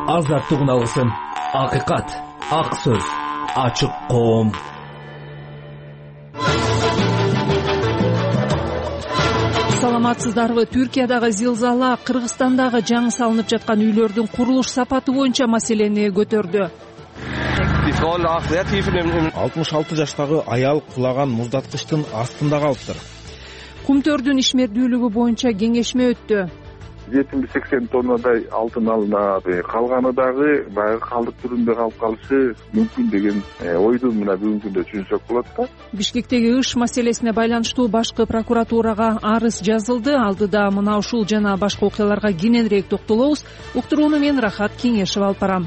азаттык алсын. Акыйкат, ак сөз, ачык коом. Саламатсыздарбы? Түркиядагы зилзала Кыргызстандагы жаңы салынып жаткан үйлөрдүн курулуш сапаты боюнча маселени көтөрдү. 66 жаштагы аял кулаган муздаткычтын астында калыптыр. Кумтөрдүн ишмердүүлүгү боюнча кеңешме өттү. 70-80 тоннадай алтын алынат. Калганы дагы баягы калдык түрүндө калып калышы мүмкүн деген ойду мына бүгүнкү күндө түшүнсөк болот да. Бишкектеги иш маселесине байланыштуу башкы прокуратурага арыз жазылды. Алдыда мына ушул жана башка окуяларга кененирээк токтолобуз. Уктурууну мен Рахат Кеңешев алып барам.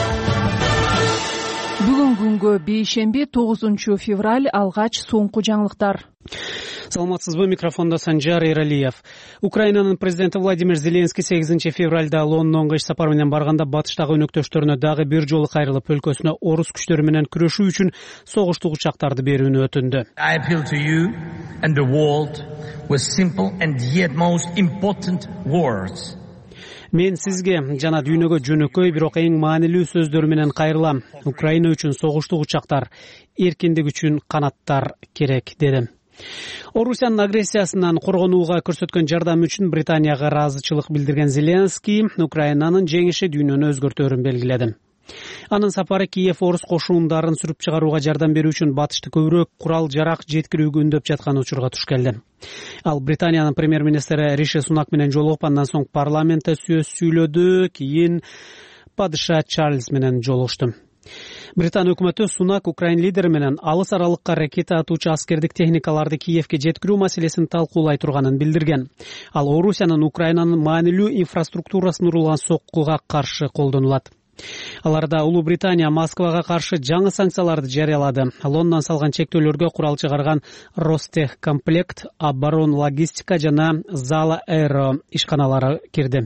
Бүгүн күнгө бейшемби 9 февраль алгач соңку жаңылыктар. Саламатсызбы, микрофонда Санжар Эралиев. Украинанын президенти Владимир Зеленский 8 февралда Лондонго иш сапар менен барганда батыштагы өнөктөштөрүнө дагы бир жолу кайрылып өлкөсүнө орус күчтөрү менен күрөшүү үчүн согуштук учактарды берүүнү өтүндү. I appeal to you and the world with simple and yet most important words. Мен сизге жана дүйнөгө жөнөкөй бирок эң маанилүү сөздөр менен кайрылам. Украина үчүн согуштук учактар, эркиндик үчүн канаттар керек, дедим. Орусиянын агрессиясынан коргонууга көрсөткөн жардамы үчүн Британияга ыраазычылык билдирген Зеленский Украинанын жеңиши дүйнөнү өзгөртөөрүн белгиледи. Анын сапары Киев орус кошуундарын сүрүп чыгарууга жардам берүү үчүн батышты көбүрөөк курал-жарак жеткирүүгө үндөп жаткан учурга туш келди. Ал Британиянын премьер-министри Риши Сунак менен жолугуп, андан соң парламентте сөз сүйлөдү, кийин падыша Чарльз менен жолугушту. Британ өкмөтү Сунак Украин лидери менен алыс аралыкка ракета атуучу аскердик техникаларды Киевке жеткирүү маселесин талкуулай турганын билдирген. Ал Орусиянын Украинанын маанилүү инфраструктурасын урулган соккуга каршы колдонулат. Аларда Улуу Британия Москвага каршы жаңы санкцияларды жарыялады. Лондон салган чектөөлөргө курал чыгарган Ростехкомплект, Оборон логистика жана Зала Эйро ишканалары кирди.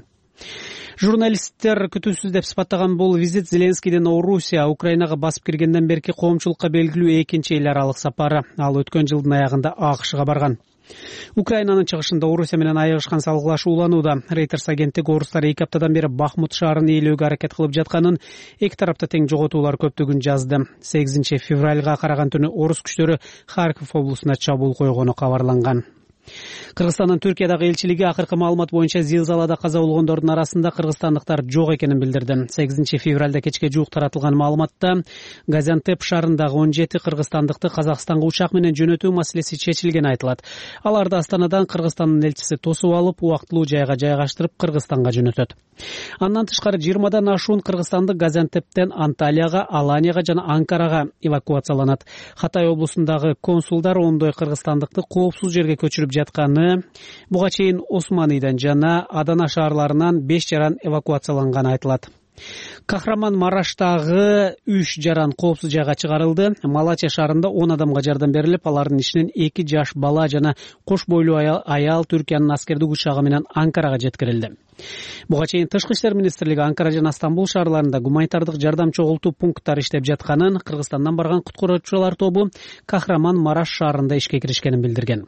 Журналисттер күтүүсүз деп сыпаттаган бул визит Зеленскийдин Орусия, Украинага басып киргенден берки коомчулукка белгилүү экинчи эл аралык сапары. Ал өткөн жылдын аягында АКШга барган. Украинанын чыгышында Орусия менен айыгышкан салгылашуу уланууда. Reuters агенттиги орустар 2 аптадан бери Бахмут шаарын ээлөөгө аракет кылып жатканын, эки тарапта тең жоготуулар көптөгүн жазды. 8 февралга караган түнү орус күчтөрү Харьков облусуна чабуул койгону кабарланган. Кыргызстандын Түркиядагы элчилиги акыркы маалымат боюнча зилзалада каза болгондордун арасында кыргызстандыктар жок экенин билдирди. 8 февралда кечке жуук таратылган маалыматта Газиантеп шаарындагы 17 кыргызстандыкты Казакстанга учак менен жөнөтүү маселеси чечилгени айтылат. Аларды Астанадан Кыргызстандын элчиси тосуп алып, убактылуу жайга жайгаштырып Кыргызстанга жөнөтөт. Андан тышкары 20дан ашуун кыргызстандык Газиантептен Анталияга, Аланияга жана Анкарага эвакуацияланат. Хатай облусундагы консулдар ондой кыргызстандыкты коопсуз жерге көчүрүп жатканы, буга чейин Османийден жана Адана шаарларынан 5 жаран эвакуацияланганы айтылат. Кахраман Мараштагы 3 жаран коопсуз жайга чыгарылды. Малача шаарында 10 адамга жардам берилип, алардын ичинен 2 жаш бала жана кош бойлуу аял Түркиянын аскердик учагы менен Анкарага жеткирилди. Буга чейин Тышкы иштер министрлиги Анкара жана Стамбул шаарларында гуманитардык жардам чогултуу пункттары иштеп жатканын, Кыргызстандан барган куткаруучулар тобу Кахраман Мараш шаарында ишке киришкенин билдирген.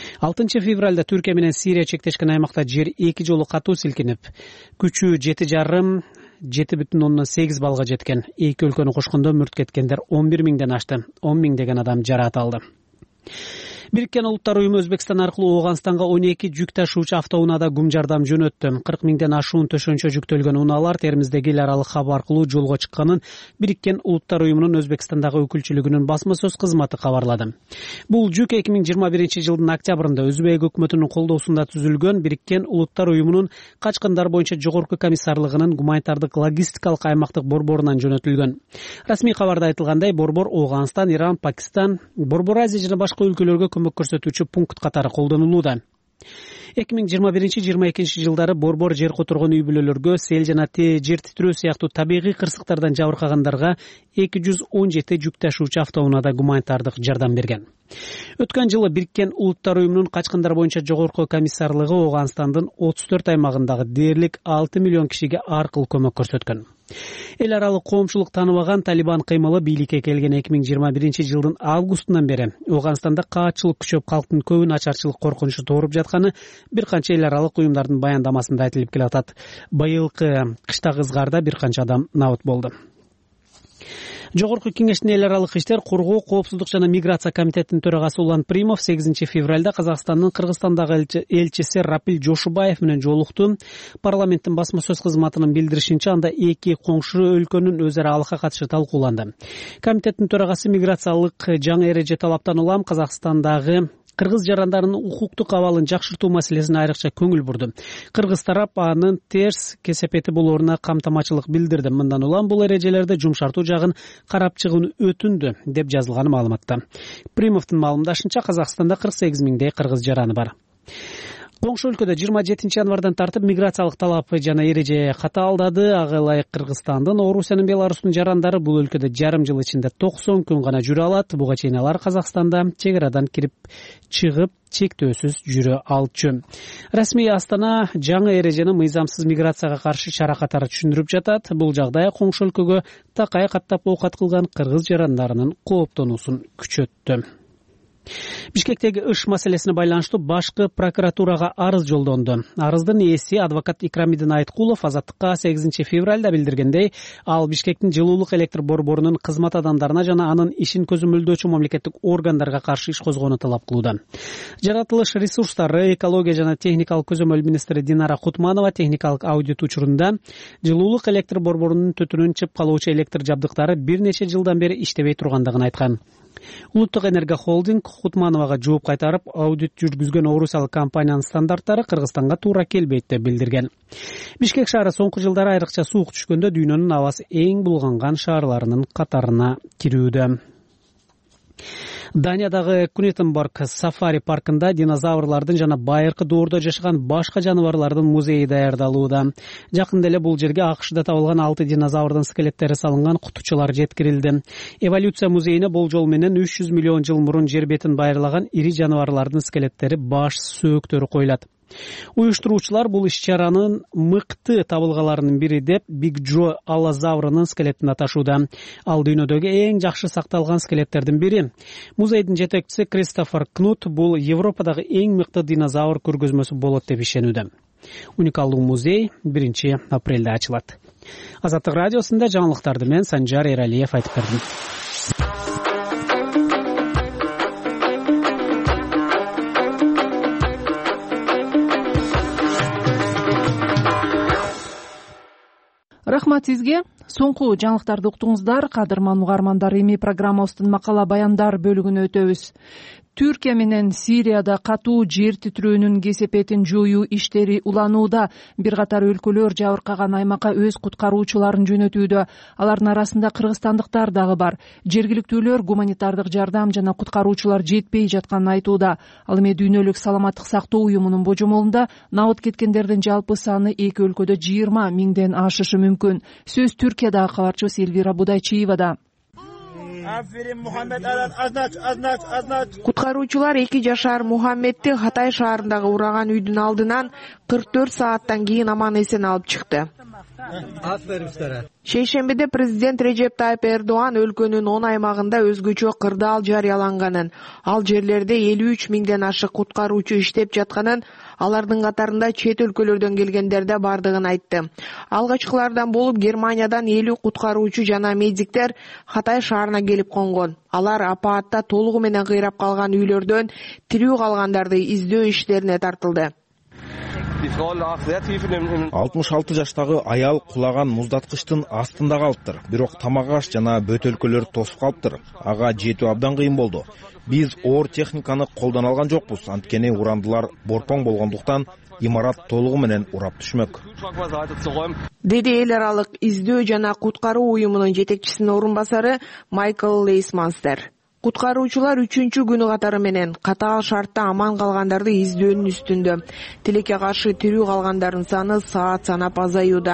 6 февралда Түркия менен Сирия чектешкен аймакта жер 2 жолу катуу силкинип, күчү 7,8 балга жеткен. Эки өлкөнү кошкондо мүрт кеткендер 11 миңден ашты. 10 миңдеген адам жараат алды. Бириккен Улуттар уюму Өзбекстан аркылуу Ооганстанга 12 жүк ташуучу автоунаада гум жардам жөнөттү. 40 миңден ашуун төшөнчө жүктөлгөн унаалар Термиздеги эл аралык хаб аркылуу жолго чыкканын Бириккен Улуттар уюмунун Өзбекстандагы өкүлчүлүгүнүн басма сөз кызматы кабарлады. Бул жүк 2021 жылдын октябрында Өзбек өкмөтүнүн колдоосунда түзүлгөн Бириккен Улуттар уюмунун качкындар боюнча жогорку комиссарлыгынын гуманитардык логистикалык аймактык борборунан жөнөтүлгөн. Расмий кабарда айтылгандай, борбор Ооганстан, Иран, Пакистан, Борбор Азия жана башка өлкөлөргө көмөк көрсөтүүчү пункт катары колдонулууда. 2021-22 жылдары борбор жер которгон үй бүлөлөргө, сел жана жер титирөө сыяктуу табигый кырсыктардан жабыркагандарга 217 жүк ташуучу автоунаада гуманитардык жардам берген. Өткөн жылы Бириккен Улуттар уюмунун качкындар боюнча жогорку комиссарлыгы Ооганстандын 34 аймагындагы дээрлик 6 миллион кишиге аркылуу көмөк көрсөткөн. Эл аралык коомчулук тааныбаган Талибан кыймылы бийликке келген 2021-жылдын августунан бери Афганстанда каатчылык күчөп, калктын көбүн начарчылык коркунучу тууруп жатканы бир канча эл аралык уюмдардын баяндамасында айтылып келатат. Быйылкы кыштагы ызгарда бир канча адам набыт болду. Жогорку кеңештин эл аралык иштер, коргоо, коопсуздук жана миграция комитетинин төрагасы Улан Примов 8-февралда Казакстандын Кыргызстандагы элчиси Рапил Жошубаев менен жолукту. Парламенттин басма сөз кызматынын билдиришинче, анда эки коңшу өлкөнүн өз ара алка катышы талкууланды. Комитеттин төрагасы миграциялык жаңы эреже талаптан улам Казакстандагы кыргыз жарандарынын укуктук абалын жакшыртуу маселесине айрыкча көңүл бурду. Кыргыз тарап анын терс кесепети болооруна камтамачылык билдирди. Мындан улам бул эрежелерди жумшартуу жагын карап чыгууну өтүндү, деп жазылган маалыматта. Примовдун маалымдашынча, Казакстанда 48 миңдей кыргыз жараны бар. Коңшу өлкөдө 27 январдан тартып миграциялык талап жана эреже катаалдады. Ага ылайык Кыргызстандын, Орусиянын, Беларустун жарандары бул өлкөдө жарым жыл ичинде 90 күн гана жүрө алат. Буга чейин алар Казакстанда чек арадан кирип чыгып чектөөсүз жүрө алчу. Расмий Астана жаңы эрежени мыйзамсыз миграцияга каршы чара катары түшүндүрүп жатат. Бул жагдай коңшу өлкөгө такай каттап оокат кылган кыргыз жарандарынын кооптонуусун күчөттү. Бишкектеги ыш маселесине байланыштуу башкы прокуратурага арыз жолдонду. Арыздын ээси адвокат Икрамидин Айткулов Азаттыкка 8-февралда билдиргендей, ал Бишкектин жылуулук электр борборунун кызмат адамдарына жана анын ишин көзөмөлдөөчү мамлекеттик органдарга каршы иш козгоону талап кылууда. Жаратылыш ресурстары, экология жана техникалык көзөмөл министри Динара Кутманова техникалык аудит учурунда жылуулук электр борборунун түтүнүн чып калуучу электр жабдыктары бир нече жылдан бери иштебей тургандыгын айткан. Улуттук энергия холдинг Кутмановага жооп кайтарып, аудит жүргүзгөн орусиялык компаниянын стандарттары Кыргызстанга туура келбейт деп билдирген. Бишкек шаары соңку жылдары айрыкча суук түшкөндө дүйнөнүн абасы эң булганган шаарларынын катарына кирүүдө. Даниядагы Кунетенборг сафари паркында динозаврлардын жана байыркы доордо жашаган башка жаныбарлардын музейи даярдалууда. Жакында эле бул жерге АКШда табылган 6 динозаврдын скелеттери салынган кутучулар жеткирилди. Эволюция музейине болжол менен 300 миллион жыл мурун жер бетин байырлаган ири жаныбарлардын скелеттери, баш, сөөктөрү коюлат. Уюштуруучулар бул иш-чаранын мыкты табылгаларынын бири деп Биг Джо аллозаврынын скелетин аташууда. Ал дүйнөдөгү эң жакшы сакталган скелеттердин бири. Музейдин жетекчиси Кристофер Кнут бул Европадагы эң мыкты динозавр көргөзмөсү болот деп ишенүүдө. Уникалдуу музей 1-апрелде ачылат. Азаттык радиосунда жаңылыктарды мен Санжар Эралиев айтып бердим. Рахмат сизге. Соңку жаңылыктарды уктуңуздар. Кадырман угармандар, эми программабыздын макала баяндар бөлүгүнө өтөбүз. Түркия менен Сирияда катуу жер титирөөнүн кесепетин жоюу иштери уланууда. Бир катар өлкөлөр жабыркаган аймакка өз куткаруучуларын жөнөтүүдө. Алардын арасында кыргызстандыктар дагы бар. Жергиликтүүлөр гуманитардык жардам жана куткаруучулар жетпей жатканын айтууда. Ал эми Дүйнөлүк саламаттык сактоо уюмунун божомолунда набыт кеткендердин жалпы саны эки өлкөдө 20 миңден ашышы мүмкүн. Сөз Түркиядагы кабарчыбыз Элвира Будайчиевада. Куткаруучулар 2 жашар Мухаммедти Хатай шаарындагы ураган үйдүн алдынан 44 сааттан кийин аман эсен алып чыкты. Шейшембиде президент Режеп Тайып Эрдоğan өлкөнүн 10 аймагында өзгөчө кырдаал жарыяланганын, ал жерлерде 53 миңден ашык куткаруучу иштеп жатканын, алардын катарында чет өлкөлөрдөн келгендер да бардыгын айтты. Алгачкылардан болуп Германиядан 50 куткаруучу жана медиктер Хатай шаарына келип конгон. Алар апаатта толугу менен кыйрап калган үйлөрдөн тирүү калгандарды издөө иштерине тартылды. 66 жаштагы аял кулаган муздаткычтын астында калыптыр. Бирок тамак аш жана бөтөлкөлөр тосуп калыптыр. Ага жетүү абдан кыйын болду. Биз оор техниканы колдоно алган жокпуз. Анткени урандылар борпоң болгондуктан имарат толугу менен урап түшмөк. Деди эл аралык издөө жана куткаруу уюмунун жетекчисинин орун басары Майкл Лейсманстер. Куткаруучулар 3-күнү катары менен катаал шартта аман калгандарды издөөнүн үстүндө. Тилекке каршы тирүү калгандардын саны саат санап азаюуда.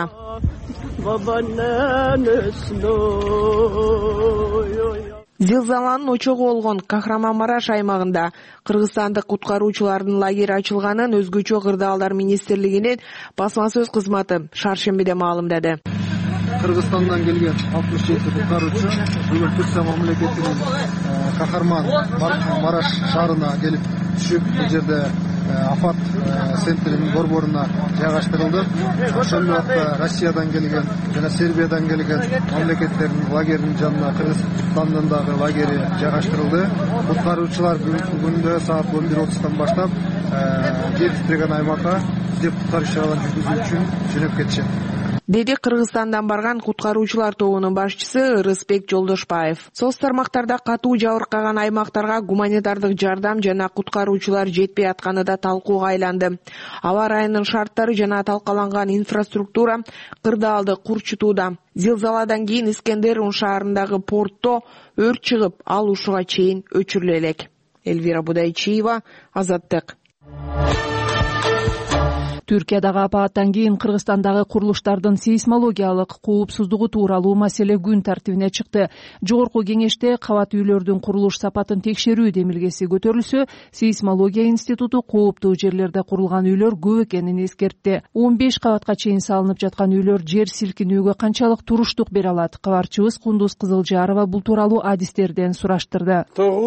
Зилзаланын очогу болгон Кахраманмараш аймагында кыргызстандык куткаруучулардын лагери ачылганын өзгөчө кырдаалдар министрлигинин басма сөз кызматы шаршембиде маалымдады. Кыргызстандан келген 67 куткаруучу бүгүн Түркия мамлекетинин Кахарман Мараш шаарына келип түшүп, бул жерде апат центринин борборуна жайгаштырылды. Ошол убакта Россиядан келген жана Сербиядан келген мамлекеттердин лагеринин жанына Кыргызстандын дагы лагери жайгаштырылды. Куткаруучулар бүгүнкү күндө саат 11:30 баштап жер титиреген аймакка издеп куткаруу иш-чараларын жүргүзүү үчүн жөнөп кетишет, деди Кыргызстандан барган куткаруучулар тобунун башчысы Ырысбек Жолдошбаев. Соц тармактарда катуу жабыркаган аймактарга гуманитардык жардам жана куткаруучулар жетпей атканы да талкууга айланды. Аба ырайынын шарттары жана талкаланган инфраструктура кырдаалды курчутууда. Зилзаладан кийин Искендерун шаарындагы портто өрт чыгып, ал ушуга чейин өчүрүлө элек. Элвира Будайчиева, Азаттык. Түркиядагы апаттан кийин Кыргызстандагы курулуштардын сейсмологиялык коопсуздугу тууралуу маселе күн тартибине чыкты. Жогорку кеңеште кабат үйлөрдүн курулуш сапатын текшерүү демилгеси көтөрүлсө, сейсмология институту кооптуу жерлерде курулган үйлөр көп экенин эскертти. 15 кабатка чейин салынып жаткан үйлөр жер силкинүүгө канчалык туруштук бере алат? Кабарчыбыз Кундуз Кызылжарова бул тууралуу адистерден сураштырды.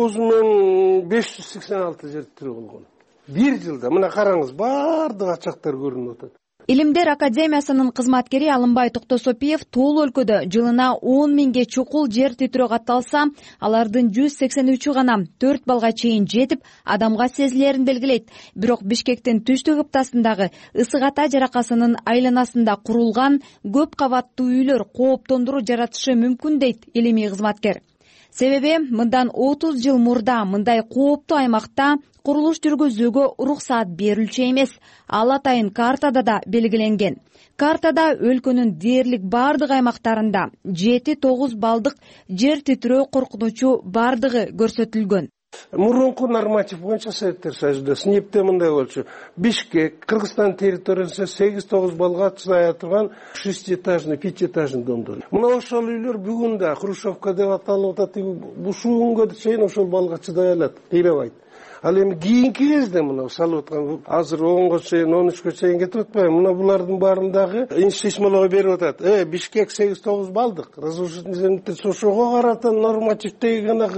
9586 жер түргүлгөн. Bir жылда мына караңыз, бардык ачактар көрүнүп атат. Илимдер академиясынын кызматкери Алымбай Токтосопиев тоол өлкөдө жылына 10 миңге чукул жер титирөө катталса, алардын 183 гана 4 балга чейин жетип, адамга сезилерин белгилейт. Бирок Бишкектин түштүк ыптасындагы Ысык Ата жаракасынын айланасында курулган көп кабаттуу үйлөр кооптондуруу жаратышы мүмкүн дейт илимий кызматкер. Себеби мындан 30 жыл мурда мындай кооптуу аймакта курулуш жүргүзүүгө уруксаат берилчү эмес. Ал атайын картада да белгиленген. Картада өлкөнүн дээрлик бардык аймактарында 7-9 балдык жер титирөө коркунучу бардыгы көрсөтүлгөн. Мурунку норматив боюнча Советтер Союзунда СНИПте мындай болчу. Бишкек, Кыргызстан территориясында 8-9 балга сая турган 6-этажный, 5-этажный домдор. Мына ошол үйлөр бүгүн да Хрущевка деп аталып атат. Ушул күнгө чейин ошол балга чыдай алат, кыйрабайт. Ал эми кийинки кезде мына салып аткан азыр 10го чейин, 13кө чейин кетип атпайбы? Мына булардын баарындагы сейсмология берип атат. Бишкек 8-9 балдык. Разрушительный ошого карата нормативдеги гана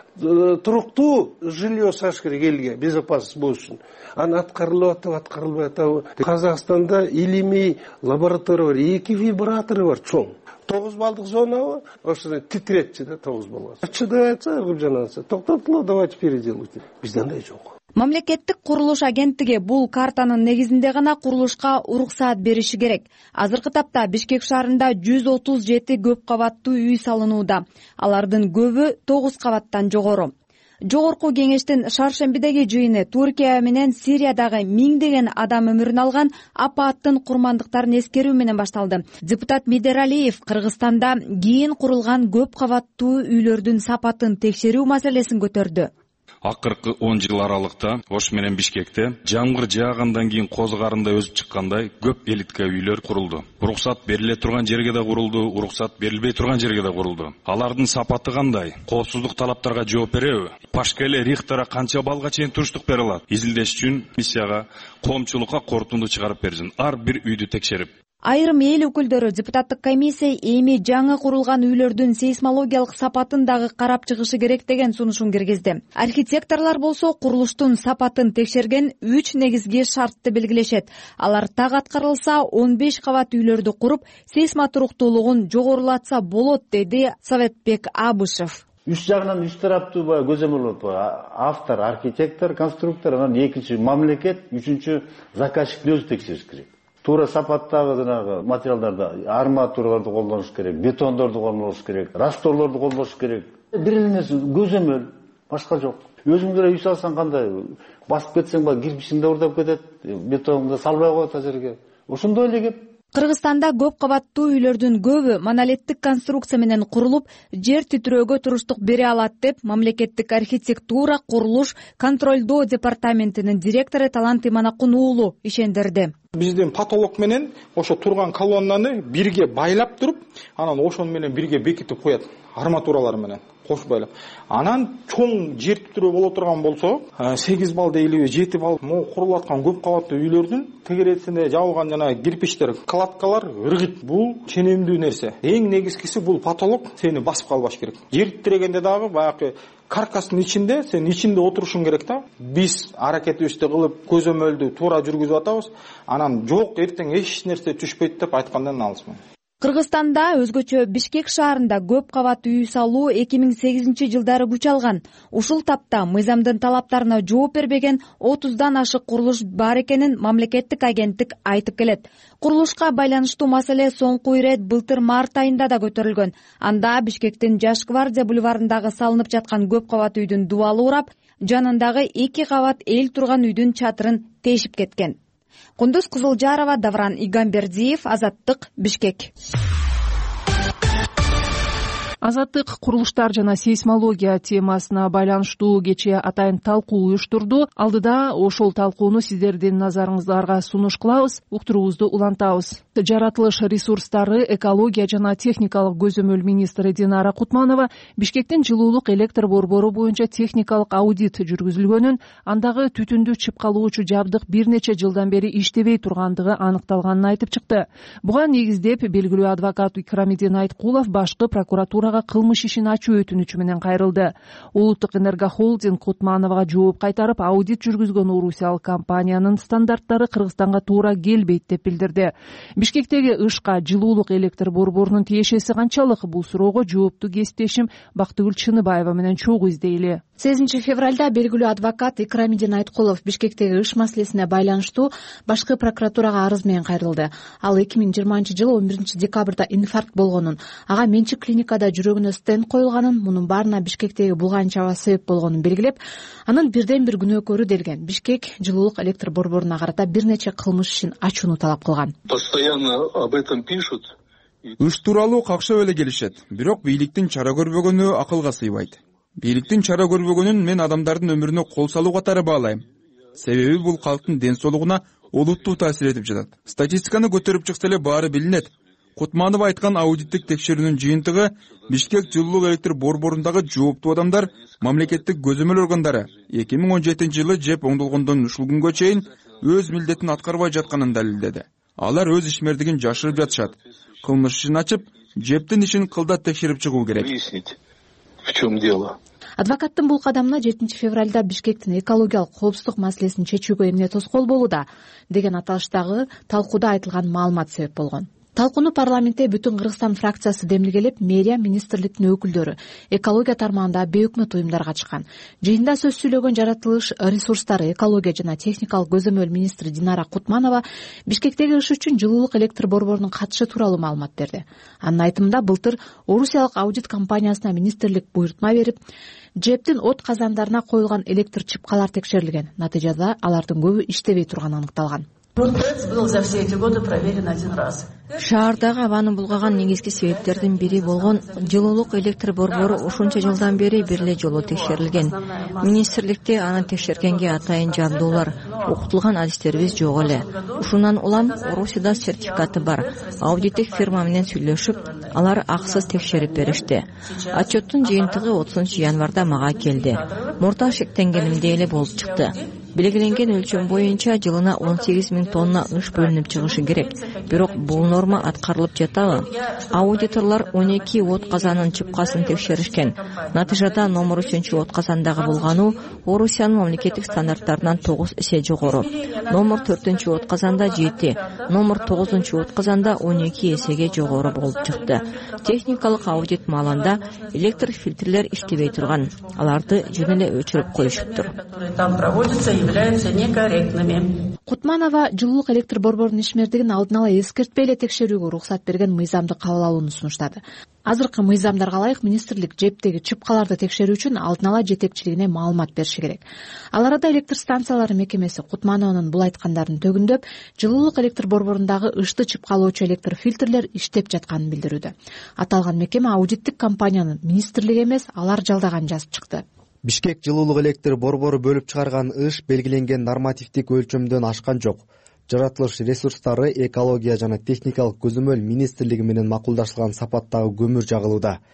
туруктуу жилье саш керек элге, безопасность болуш үчүн. Аны аткарылып атабы, аткарылбай атабы. Казакстанда илимий лаборатория бар, 2 вибратору бар чоң. 9 балдык зонабы, ошону титиретчи да 9 балга. Чыдай атса, жанаса, токтотулу, давайте переделывайте. Бизде андай жок. Мамлекеттик курулуш агенттиги бул картанын негизинде гана курулушка уруксаат бериши керек. Азыркы тапта Бишкек шаарында 137 көп кабаттуу үй салынууда. Алардын көбү 9 кабаттан жогору. Жогорку кеңештин шаршембидеги жыйыны Түркия менен Сириядагы миңдеген адам өмүрүн алган апаттын курмандыктарын эскерүү менен башталды. Депутат Медералиев Кыргызстанда кийин курулган көп кабаттуу үйлөрдүн сапатын текшерүү маселесин көтөрдү. Акыркы 10 жыл аралыкта Ош менен Бишкекте жамгыр жаагандан кийин козгарында өзүп чыккандай көп элитка үйлөр курулду. Уруксат бериле турган жерге да курулду, уруксат берилбей турган жерге да курулду. Алардын сапаты кандай? Коопсуздук талаптарга жооп береби? Пашкеле Рихтера канча балга чейин туруштук бере алат? Изилдеш үчүн миссияга коомчулукка корутунду чыгарып берсин. Ар бир үйдү текшерип. Айрым эл өкүлдөрү депутаттык комиссия эми жаңы курулган үйлөрдүн сейсмологиялык сапатын дагы карап чыгышы керек деген сунушун киргизди. Архитекторлор болсо курулуштун сапатын текшерген 3 негизги шартты белгилешет. Алар так аткарылса 15 кабат үйлөрдү куруп, сейсма туруктуулугун жогорулатса болот, деди Советбек Абышев. Үч жагынан үч тараптуу көзөмөл болот. Автор, архитектор, конструктор, анан экинчи мамлекет, үчүнчү заказчиктин өзү текшериш керек. Туура сапаттагы жанагы материалдарда арматураларды колдонуш керек, бетондорду колдонуш керек, расторлорду колдонуш керек. Бир эле нерсе көзөмөл, башка жок. Өзүң эле үй салсаң кандай, басып кетсең ба кирпичиң да урдап кетет, бетонду салбай коет ал жерге. Ошондой эле кеп. Кыргызстанда көп кабаттуу үйлөрдүн көбү монолиттик конструкция менен курулуп, жер титирөөгө туруштук бере алат деп мамлекеттик архитектура, курулуш, контролдоо департаментинин директору Талант Иманакун уулу ишендирди. Биздин потолок менен ошо турган колоннаны бирге байлап туруп, анан ошону менен бирге бекитип коет арматуралар менен. кошпой эле. Анан чоң жер титирөө боло турган болсо 8 балл дейлиби 7 балл могу курулуп аткан көп кабаттуу үйлөрдүн тегересине жабылган жана кирпичтер, кладкалар ыргыт. Бул ченемдүү нерсе. Эң негизгиси бул потолок сени басып калбаш керек. Жер титирегенде дагы баягы каркастын ичинде, сен ичинде отурушуң керек да. Биз аракетибизди кылып, көзөмөлдү туура жүргүзүп атабыз. Анан жок, эртең эч нерсе түшпөйт деп айткандан алысмын. Кыргызстанда өзгөчө Бишкек шаарында көп кабаттуу үй салуу 2008-жылдары күч алган. Ушул тапта мыйзамдын талаптарына жооп бербеген 30дан ашык курулуш бар экенин мамлекеттик агенттик айтып келет. Курулушка байланыштуу маселе соңку ирет былтыр март айында да көтөрүлгөн. Анда Бишкектин Жаш гвардия бульварындагы салынып жаткан көп кабаттуу үйдүн дубалы урап, жанындагы 2 кабат эл турган үйдүн чатырын тешип кеткен. Кундуз Кызылжарова, Давран Игамбердиев, Азаттык, Бишкек. Азаттык курулуштар жана сейсмология темасына байланыштуу кечээ атайын талкуу уюштурду. Алдыда ошол талкууну сиздердин назарыңыздарга сунуш кылабыз, уктуруубузду улантабыз. Жаратылыш ресурстары, экология жана техникалык көзөмөл министри Динара Кутманова Бишкектин жылуулук электр борбору боюнча техникалык аудит жүргүзүлгөнүн, андагы түтүндү чыпкалоочу жабдык бир нече жылдан бери иштебей тургандыгы аныкталганын айтып чыкты. Буга негиздеп белгилүү адвокат Икрамидин Айткулов башкы прокуратурага кылмыш ишин ачуу өтүнүчү менен кайрылды. Улуттук энергохолдинг Кутмановага жооп кайтарып, аудит жүргүзгөн орусиялык компаниянын стандарттары Кыргызстанга туура келбейт деп билдирди. Бишкектеги ышка жылуулук электр борборунун тиешеси канчалык? Бул суроого жоопту кесиптешим Бактыгүл Чыныбаева менен чогуу издейли. 8 февралда белгилүү адвокат Икрамидин Айткулов Бишкектеги ыш маселесине байланыштуу башкы прокуратурага арыз менен кайрылды. Ал 2020-жылы 11 декабрда инфаркт болгонун, ага менчик клиникада жүрөгүнө стенд коюлганын, мунун баарына Бишкектеги булган чаба себеп болгонун белгилеп, анын бирден бир күнөөкөрү делген Бишкек жылуулук электр борборуна карата бир нече кылмыш ишин ачууну талап кылган. Постоянно об этом пишут. Ыш тууралуу какшап эле келишет, бирок бийликтин чара көрбөгөнү акылга сыйбайт. Бийликтин чара көрбөгөнүн мен адамдардын өмүрүнө кол салуу катары баалайм. Себеби бул калктын ден соолугуна олуттуу таасир этип жатат. Статистиканы көтөрүп чыкса эле баары билинет. Кутманов айткан аудиттик текшерүүнүн жыйынтыгы Бишкек жылуулук электр борборундагы жооптуу адамдар, мамлекеттик көзөмөл органдары 2017-жылы жеп оңдолгондон ушул күнгө чейин өз милдетин аткарбай жатканын далилдеди. Алар өз ишмердигин жашырып жатышат. Кылмыш ишин ачып, жептин ишин кылдат текшерип чыгуу керек. В чем дело? Адвокаттын бул кадамына 7 февралда Бишкектин экологиялык коопсуздук маселесин чечүүгө эмне тоскоол болууда деген аталыштагы талкууда айтылган маалымат себеп болгон. Талкууну парламентте Бүтүн Кыргызстан фракциясы демилгелеп, мэрия, министрликтин өкүлдөрү, экология тармагында бейөкмөт уюмдар катышкан. Жыйында сөз сүйлөгөн жаратылыш ресурстары, экология жана техникалык көзөмөл министри Динара Кутманова Бишкектеги иш үчүн жылуулук электр борборунун катышы тууралуу маалымат берди. Анын айтымында былтыр орусиялык аудит компаниясына министрлик буйрутма берип, жептин от казандарына коюлган электр чыпкалар текшерилген. Натыйжада алардын көбү иштебей турганы аныкталган. ТЭЦ был за все эти годы проверен 1 раз. Шаардагы абаны булгаган негизги себептердин бири болгон жылуулук электр борбору ушунча жылдан бери бир эле жолу текшерилген. Министрликте аны текшергенге атайын жабдуулар, окутулган адистерибиз жок эле. Ушундан улам Орусияда сертификаты бар. Аудиттик фирма менен сүйлөшүп, алар акысыз текшерип беришти. Отчеттун жыйынтыгы 30 январда мага келди. Мурда шектенгенимдей эле болуп чыкты. Белгиленген өлчөм боюнча жылына 18 000 тонна ыш бөлүнүп чыгышы керек. Бирок бул норма аткарылып жатабы? Аудиторлор 12 от казанын чыпкасын текшеришкен. Натыйжада номер 3 от казандагы булгану Орусиянын мамлекеттик стандарттарынан 9 эсе жогору. Номер 4 от казанда 7, номер 9 от казанда 12 эсеге жогору болуп чыкты. Техникалык аудит маалында электр фильтрлер иштебей турган. Аларды жөн эле өчүрүп коюшуптур. Являются некорректными. Кутманова жылуулук электр борборунун ишмердигин алдын ала эскертпей эле текшерүүгө уруксат берген мыйзамды кабыл алууну сунуштады. Азыркы мыйзамдарга ылайык министрлик жептеги чыпкаларды текшерүү үчүн алдын ала жетекчилигине маалымат бериши керек. Ал арада электр станциялары мекемеси Кутманованын бул айткандарын төгүндөп, жылуулук электр борборундагы ышты чыпкалоочу электр фильтрлер иштеп жатканын билдирүүдө. Аталган мекеме аудиттик компаниянын министрлик эмес, алар жалдаганын жазып чыкты. Бишкек жылуулук электр борбору бөлүп чыгарган ыш белгиленген нормативдик өлчөмдөн ашкан жок. Жаратылыш ресурстары, экология жана техникалык көзөмөл министрлиги менен макулдашылган сапаттагы көмүр жагылууда.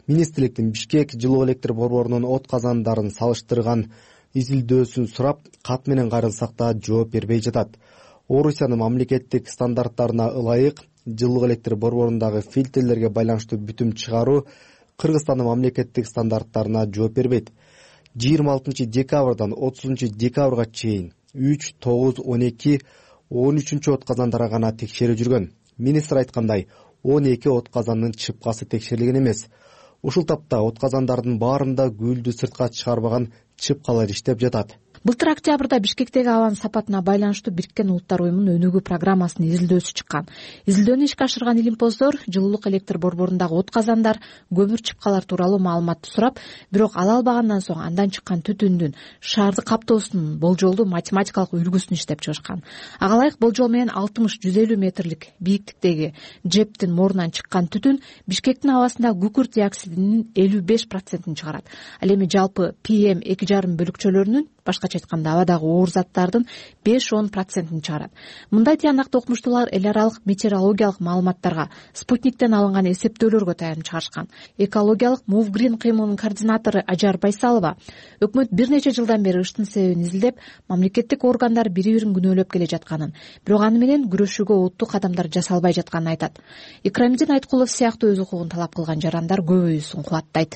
министрликтин Бишкек жылуу электр борборунун от казандарын салыштырган изилдөөсүн сурап, кат менен кайрылсак да жооп бербей жатат. Орусиянын мамлекеттик стандарттарына ылайык жылуу электр борборундагы фильтрлерге байланыштуу бүтүм чыгаруу Кыргызстандын мамлекеттик стандарттарына жооп бербейт. 26 декабрдан 30 декабрга чейин 3, 9, 12, 13 от казандары гана текшерип жүргөн. Министр айткандай, 12 от казандын чыпкасы текшерилген эмес. Ушул тапта от казандардын баарында гүлдү сыртка чыгарбаган чыпкалар иштеп жатат. Былтыр октябрда Бишкектеги абанын сапатына байланыштуу Бириккен Улуттар уюмунун өнүгүү программасынын изилдөөсү чыккан. Изилдөөнү ишке ашырган илимпоздор жылуулук электр борборундагы от казандар, көмүр чыпкалар тууралуу маалыматты сурап, бирок ала албагандан соң андан чыккан түтүндүн шаарды каптоосунун болжолдуу математикалык үлгүсүн иштеп чыгышкан. Ага ылайык болжол менен 60-150 метрлик бийиктиктеги жептин морунан чыккан түтүн Бишкектин абасында күкүрт диоксидинин 55% чыгарат. Ал эми жалпы PM2,5 бөлүкчөлөрүнүн, башкача айтканда абадагы оор заттардын 5-10% чыгарат. Мындай тыянактуу окумуштуулар эл аралык метеорологиялык маалыматтарга, спутниктен алынган эсептөөлөргө таянып чыгарышкан. Экологиялык Move Green кыймылынын координатору Ажар Байсалова өкмөт бир нече жылдан бери ыштын себебин изилдеп, мамлекеттик органдар бири-бирин күнөөлөп келе жатканын, бирок аны менен күрөшүүгө оттуу кадамдар жасалбай жатканын айтат. Икрамидин Айткулов сыяктуу өз укугун талап кылган жарандар көбөйүүсүн кубаттайт.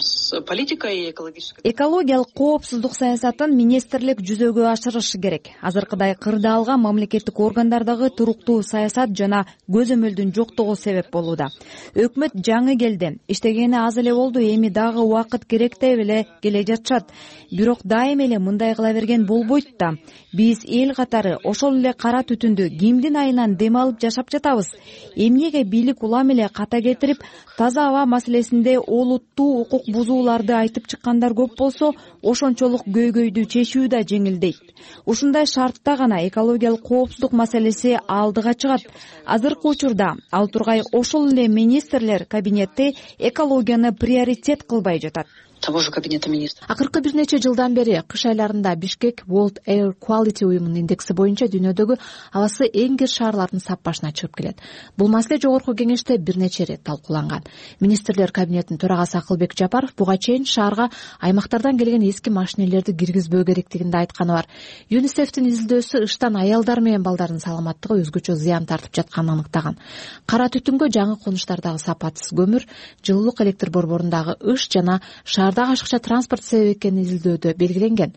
Экологиялык коопсуздук саясатын министрлик жүзөгө ашырышы керек. Азыркыдай кырдаалган мамлекеттик органдардагы туруктуу саясат жана көзөмөлдүн жоктугу себеп болууда. Өкмөт жаңы келди, иштегени аз эле болду, эми дагы убакыт керек деп эле келе жатышат. Бирок дайым эле мындай кыла берген болбойт да. Биз эл катары ошол эле кара түтүндү кимдин айынан дем алып жашап жатабыз? Эмнеге бийлик улам эле ката кетирип, таза аба маселесинде олуттуу укук бузууларды айтып чыккандар көп болсо, ошончолук көйгөйдү чечүү да жеңилдейт. Ушундай шартта гана экологиялык коопсуздук маселеси алдыга чыгат. Азыркы учурда ал тургай ошол эле министрлер кабинети экологияны приоритет кылбай жатат. Того же кабинета министров. Акыркы бир нече жылдан бери кыш айларында Бишкек World Air Quality уюмунун индекси боюнча дүйнөдөгү абасы эң кир шаарлардын сап башына чыгып келет. Бул маселе жогорку кеңеште бир нече ирет талкууланган. Министрлер кабинетинин төрагасы Акылбек Жапаров буга чейин шаарга аймактардан келген эски машинелерди киргизбөө керектигинде айтканы бар. ЮНИСЕФтин изилдөөсү ыштан аялдар менен балдардын саламаттыгы өзгөчө зыян тартып жатканын аныктаган. Кара түтүнгө жаңы конуштардагы сапатсыз көмүр, жылуулук электр борборундагы ыш жана шаардагы ашыкча транспорт себеп экени изилдөөдө белгиленген.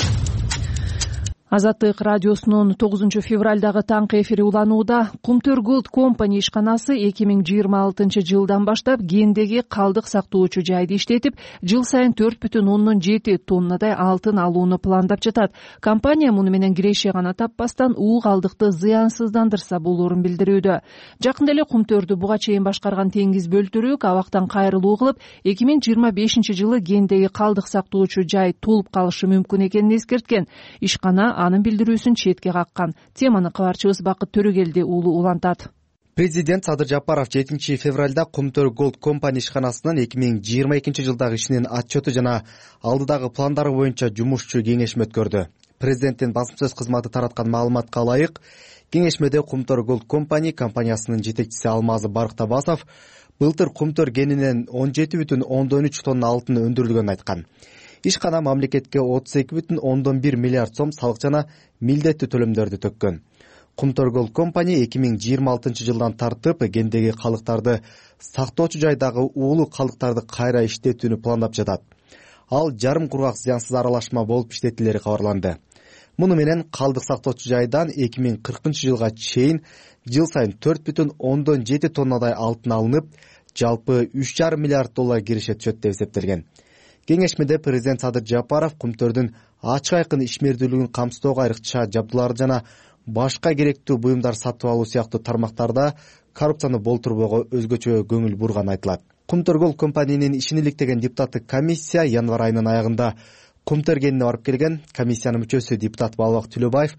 Азаттык радиосунун 9 февралдагы таңкы эфири уланууда. Kumtor Gold Company ишканасы 2026 жылдан баштап Гендеги калдык сактоочу жайды иштетип, жыл сайын 4,7 тоннадай алтын алууну пландап жатат. Компания муну менен киреше гана таппастан уу калдыкты зыянсыздандырса болоорун билдирүүдө. Жакында эле Кумтөрдү буга чейин башкарган теңиз бөлтүрүк абактан кайрылуу кылып, 2025 жылы Гендеги калдык сактоочу жай толуп калышы мүмкүн экенин эскерткен. Ишкана анын билдирүүсүн четке каккан. Теманы кабарчыбыз Бакыт Төрөгелди уулу улантат. Президент Садыр Жапаров 7 февралда Kumtor Gold Company ишканасынын 2022 жылдагы ишинин отчету жана алдыдагы пландары боюнча жумушчу кеңешме өткөрдү. Президенттин басым сөз кызматы тараткан маалыматка ылайык, кеңешмеде Kumtor Gold Company компаниясынын жетекчиси Алмазы Барктабасов былтыр Kumtor кенинен 17,3 тонна алтын өндүрүлгөнүн айткан. Ишкана мамлекетке 32,1 миллиард сом салык жана милдеттүү төлөмдөрдү төккөн. Kumtor Gold Company 2026 жылдан тартып Гендеги калдыктарды сактоочу жайдагы уулуу калдыктарды кайра иштетүүнү пландап жатат. Ал жарым кургак зыянсыз аралашма болуп иштетилери кабарланды. Муну менен калдык сактоочу жайдан 2040 жылга чейин жыл сайын 4,7 тоннадай алтын алынып, жалпы 3,5 миллиард доллар киреше түшөт деп эсептелген. Кеңешмеде президент Садыр Жапаров Кумтөрдүн ачык айкын ишмердүүлүгүн камсыздоого айрыкча жабдуулар жана башка керектүү буюмдар сатып алуу сыяктуу тармактарда коррупцияны болтурбоого өзгөчө көңүл бурган айтылат. Kumtor Gold Company'нин ишин иликтеген депутаттык комиссия январь айынын аягында Кумтөр кенине барып келген. Комиссиянын мүчөсү депутат Балбак Түлөбаев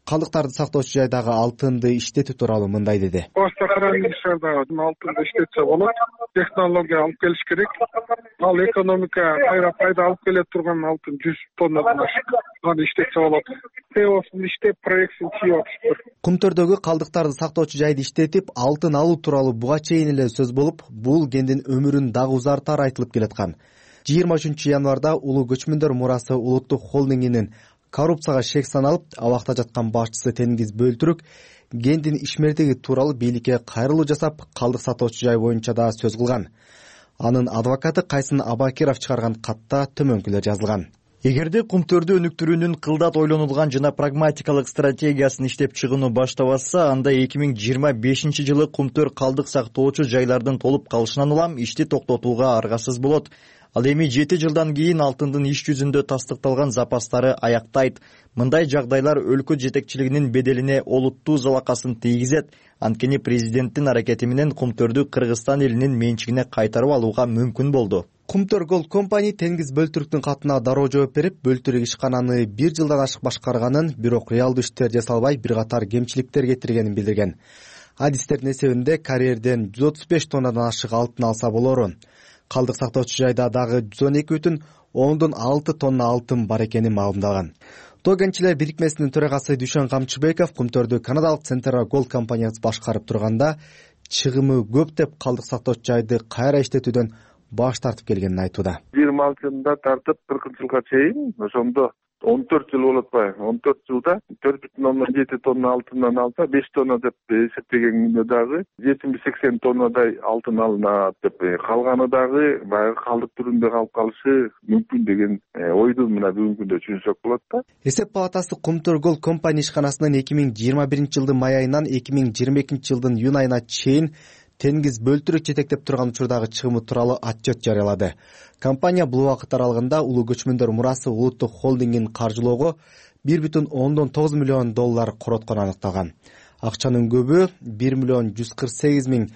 калдыктарды сактоочу жайдагы алтынды иштетүү тууралуу мындай деди. Башта кыргызстанда алтынды иштетсе болот. Технология алып келиш керек. Ал экономика пайда алып келе турган алтын 100 тоннадан ашык. Аны иштетсе болот. Теосун иштеп, проектсин чыгып атышты. Кумтөрдөгү калдыктарды сактоочу жайды иштетип, алтын алуу тууралуу буга чейин эле сөз болуп, бул кендин өмүрүн дагы узартары айтылып келаткан. 23 январда Улуу көчмөндөр мурасы улуттук холдингинин коррупцияга шек саналып, абакта жаткан башчысы Тенгиз Бөлтүрүк кендин ишмердиги тууралуу бийликке кайрылуу жасап, калдык сатуучу жай боюнча да сөз кылган. Анын адвокаты Кайсын Абакиров чыгарган катта төмөнкүлөр жазылган. Эгерде кумтөрдү өнүктүрүүнүн кылдат ойлонулган жана прагматикалык стратегиясын иштеп чыгууну баштабаса, анда 2025 жылы кумтөр калдык сактоочу жайлардын толуп калышынан улам ишти токтотууга аргасыз болот. Ал эми 7 жылдан кийин алтындын иш жүзүндө тастыкталган запастары аяктайт. Мындай жагдайлар өлкө жетекчилигинин беделине олуттуу залакасын тийгизет. Анткени президенттин аракети менен кумтөрдү Кыргызстан элинин менчигине кайтарып алууга мүмкүн болду. Кумтөр Gold Company Тенгиз Бөлтүрүктүн катына дароо жооп берип, Бөлтүрүк ишкананы 1 жылдан ашык башкарганын, бирок реалдуу иштер жасалбай, бир катар кемчиликтер кетиргенин билдирген. Адистердин эсебинде карьерден 135 тоннадан ашык алтын алса болору. Калдык сактоочу жайда дагы 112,6 тонна алтын бар экени маалымдалган. Тоо кенчилер бирикмесинин төрагасы Дүйшөн Камчыбеков кумтөрдү канадалык Central Gold компаниясы башкарып турганда чыгымы көп деп калдык сактоочу жайды кайра иштетүүдөн баш тартып келгенин айтууда. 26 жылында тартып 40 жылга чейин ошондо 14 жыл болот атпайбы? 14 жылда 4,7 тонна алтындан алса 5 тонна деп эсептегенде дагы 70-80 тоннадай алтын алынат деп, калганы дагы баягы калдык түрүндө калып калышы мүмкүн деген ойду мына бүгүнкү күндө түшүнсөк болот да. Эсеп палатасы Кумтөр Gold Company ишканасынын 2021 жылдын май айынан 2022 жылдын июнь айына чейин Тенгиз Бөлтүрүк жетектеп турган учурдагы чыгымы тууралуу отчет жарыялады. Компания бул убакыт аралыгында Улуу көчмөндөр мурасы улуттук холдингин каржылоого $1,9 миллион короткон аныкталган. Акчанын көбү $1,148,000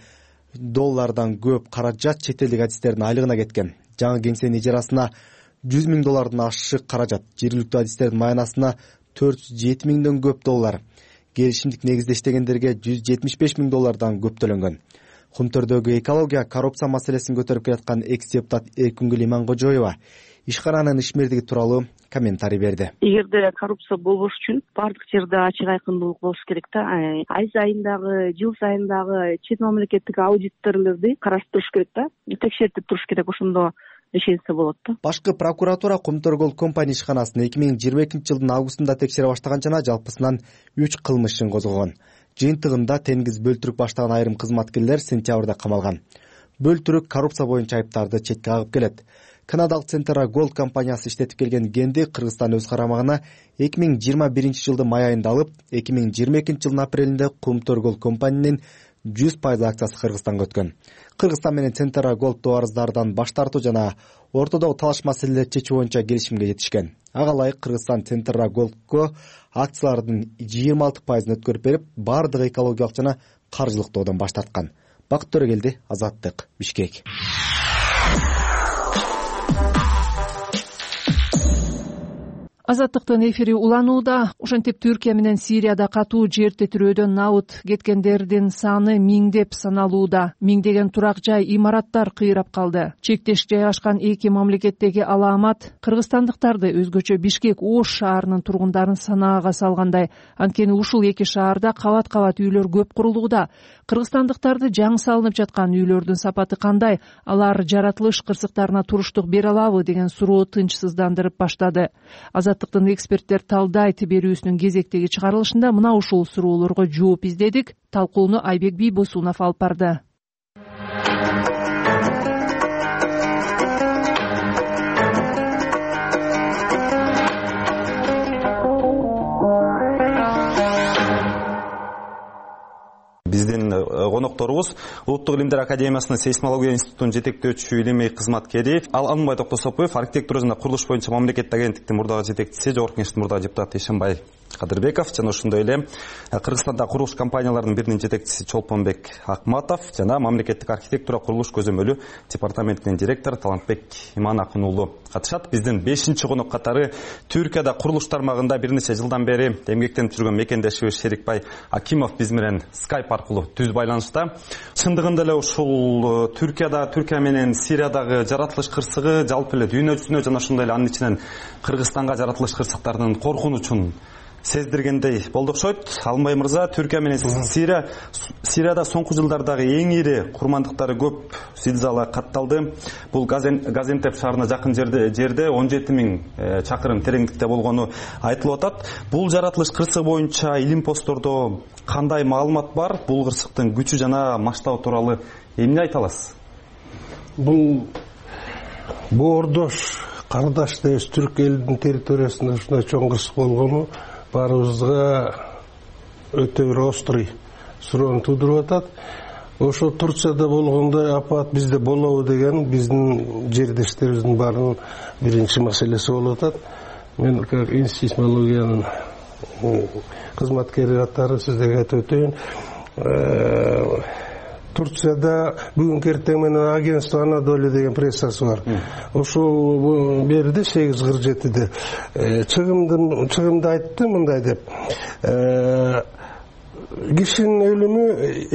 көп каражат чет элдик адистердин айлыгына кеткен. Жаңы кеңсенин ижарасына $100,000 ашык каражат, жергиликтүү адистердин маянасына $407,000 көп доллар, келишимдик негизде иштегендерге $175,000 көп төлөнгөн. Кумтөрдөгү экология, коррупция маселесин көтөрүп келаткан экс-депутат Эркүнгүл Имангожоева ишкананын ишмердиги тууралуу комментарий берди. Эгерде коррупция болбош үчүн бардык жерде ачык айкындуулук болуш керек да. Ай сайындагы, жыл сайындагы чет мамлекеттик аудиторлорду караштырыш керек да. Текшертип туруш керек, ошондо ишенсе болот да. Башкы прокуратура Кумтөр Gold Company ишканасын 2022 жылдын августунда текшере баштаган жана жалпысынан 3 кылмыш ишин козгогон. Жыйынтыгында Тенгиз Бөлтүрүк баштаган айрым кызматкерлер сентябрда камалган. Бөлтүрүк коррупция боюнча айыптарды четке кагып келет. Канадалык Central Gold компаниясы иштетип келген кенди Кыргызстан өз карамагына 2021 жылдын май айында алып, 2022 жылдын апрелинде Кумтөр Gold Company'нин 100% акциясы Кыргызстанга өткөн. Кыргызстан менен Central Gold тоо арыздардан баш тартуу жана ортодогу талаш маселелерди чечүү боюнча келишимге жетишкен. Ага ылайык Кыргызстан Central Gold'го акциялардын 26%-ын өткөрүп берип, бардык экологиялык жана каржылык тоодон баш тарткан. Бакыт Төрөгелди, Азаттык, Бишкек. Азаттыктын эфири уланууда. Ошентип Түркия менен Сирияда катуу жер титирөөдөн набыт кеткендердин саны миңдеп саналууда. Миңдеген турак жай, имараттар кыйрап калды. Чектеш жайгашкан эки мамлекеттеги алаамат кыргызстандыктарды, өзгөчө Бишкек Ош шаарынын тургундарын санаага салгандай. Анткени ушул эки шаарда кабат-кабат үйлөр көп курулууда. Кыргызстандыктарды жаңы салынып жаткан үйлөрдүн сапаты кандай? Алар жаратылыш кырсыктарына туруштук бере алабы деген суроо тынчсыздандырып баштады. Азаттыктын эксперттер талдайт берүүсүнүн кезектеги чыгарылышында мына ушул суроолорго жооп издедик. Талкууну Айбек Бийбосунов алып барды. Биздин конокторубуз Улуттук илимдер академиясынын сейсмология институтунун жетектөөчү илимий кызматкери Алынбай Токтосопов, архитектура жана курулуш боюнча мамлекеттик агенттиктин мурдагы жетекчиси, жогорку кеңештин мурдагы депутаты Ишенбай Кадырбеков жана ошондой эле Кыргызстандагы курулуш компанияларынын биринин жетекчиси Чолпонбек Акматов жана мамлекеттик архитектура курулуш көзөмөлү департаментинин директору Талантбек Иманакын уулу катышат. Биздин 5-чи конок катары Түркияда курулуш тармагында бир нече жылдан бери эмгектенип жүргөн мекендешибиз Шерикбай Акимов биз менен Skype аркылуу түз байланышта. Чындыгында эле ушул Түркия менен Сириядагы жаратылыш кырсыгы жалпы эле дүйнө жүзүнө жана ошондой эле анын ичинен Кыргызстанга жаратылыш кырсыктарынын коркунучун сездиргендей болду окшойт. Алымбай мырза, Түркия менен Сирияда соңку жылдардагы эң ири курмандыктары көп зилзала катталды. Бул Газентеп шаарына жакын жерде 17.000 чакырым тереңдикте болгону айтылып атат. Бул жаратылыш кырсыгы боюнча илим постордо кандай маалымат бар? Бул кырсыктын күчү жана масштабы тууралуу эмне айта аласыз? Бул боордош кардаш дейбиз түрк элинин территориясында ушундай чоң кырсык болгону баарыбызга өтө бир острый суроону туудуруп атат. Ошо Турцияда болгондой апат бизде болобу деген биздин жердештерибиздин баарынын биринчи маселеси болуп атат. Мен как сейсмологиянын кызматкери катары сиздерге айтып өтөйүн. Турцияда бүгүнкү эртең менен агентство Анадолу деген прессасы бар. Ошол берди 8:47-де чыгымды айтты мындай деп. Кишинин өлүмү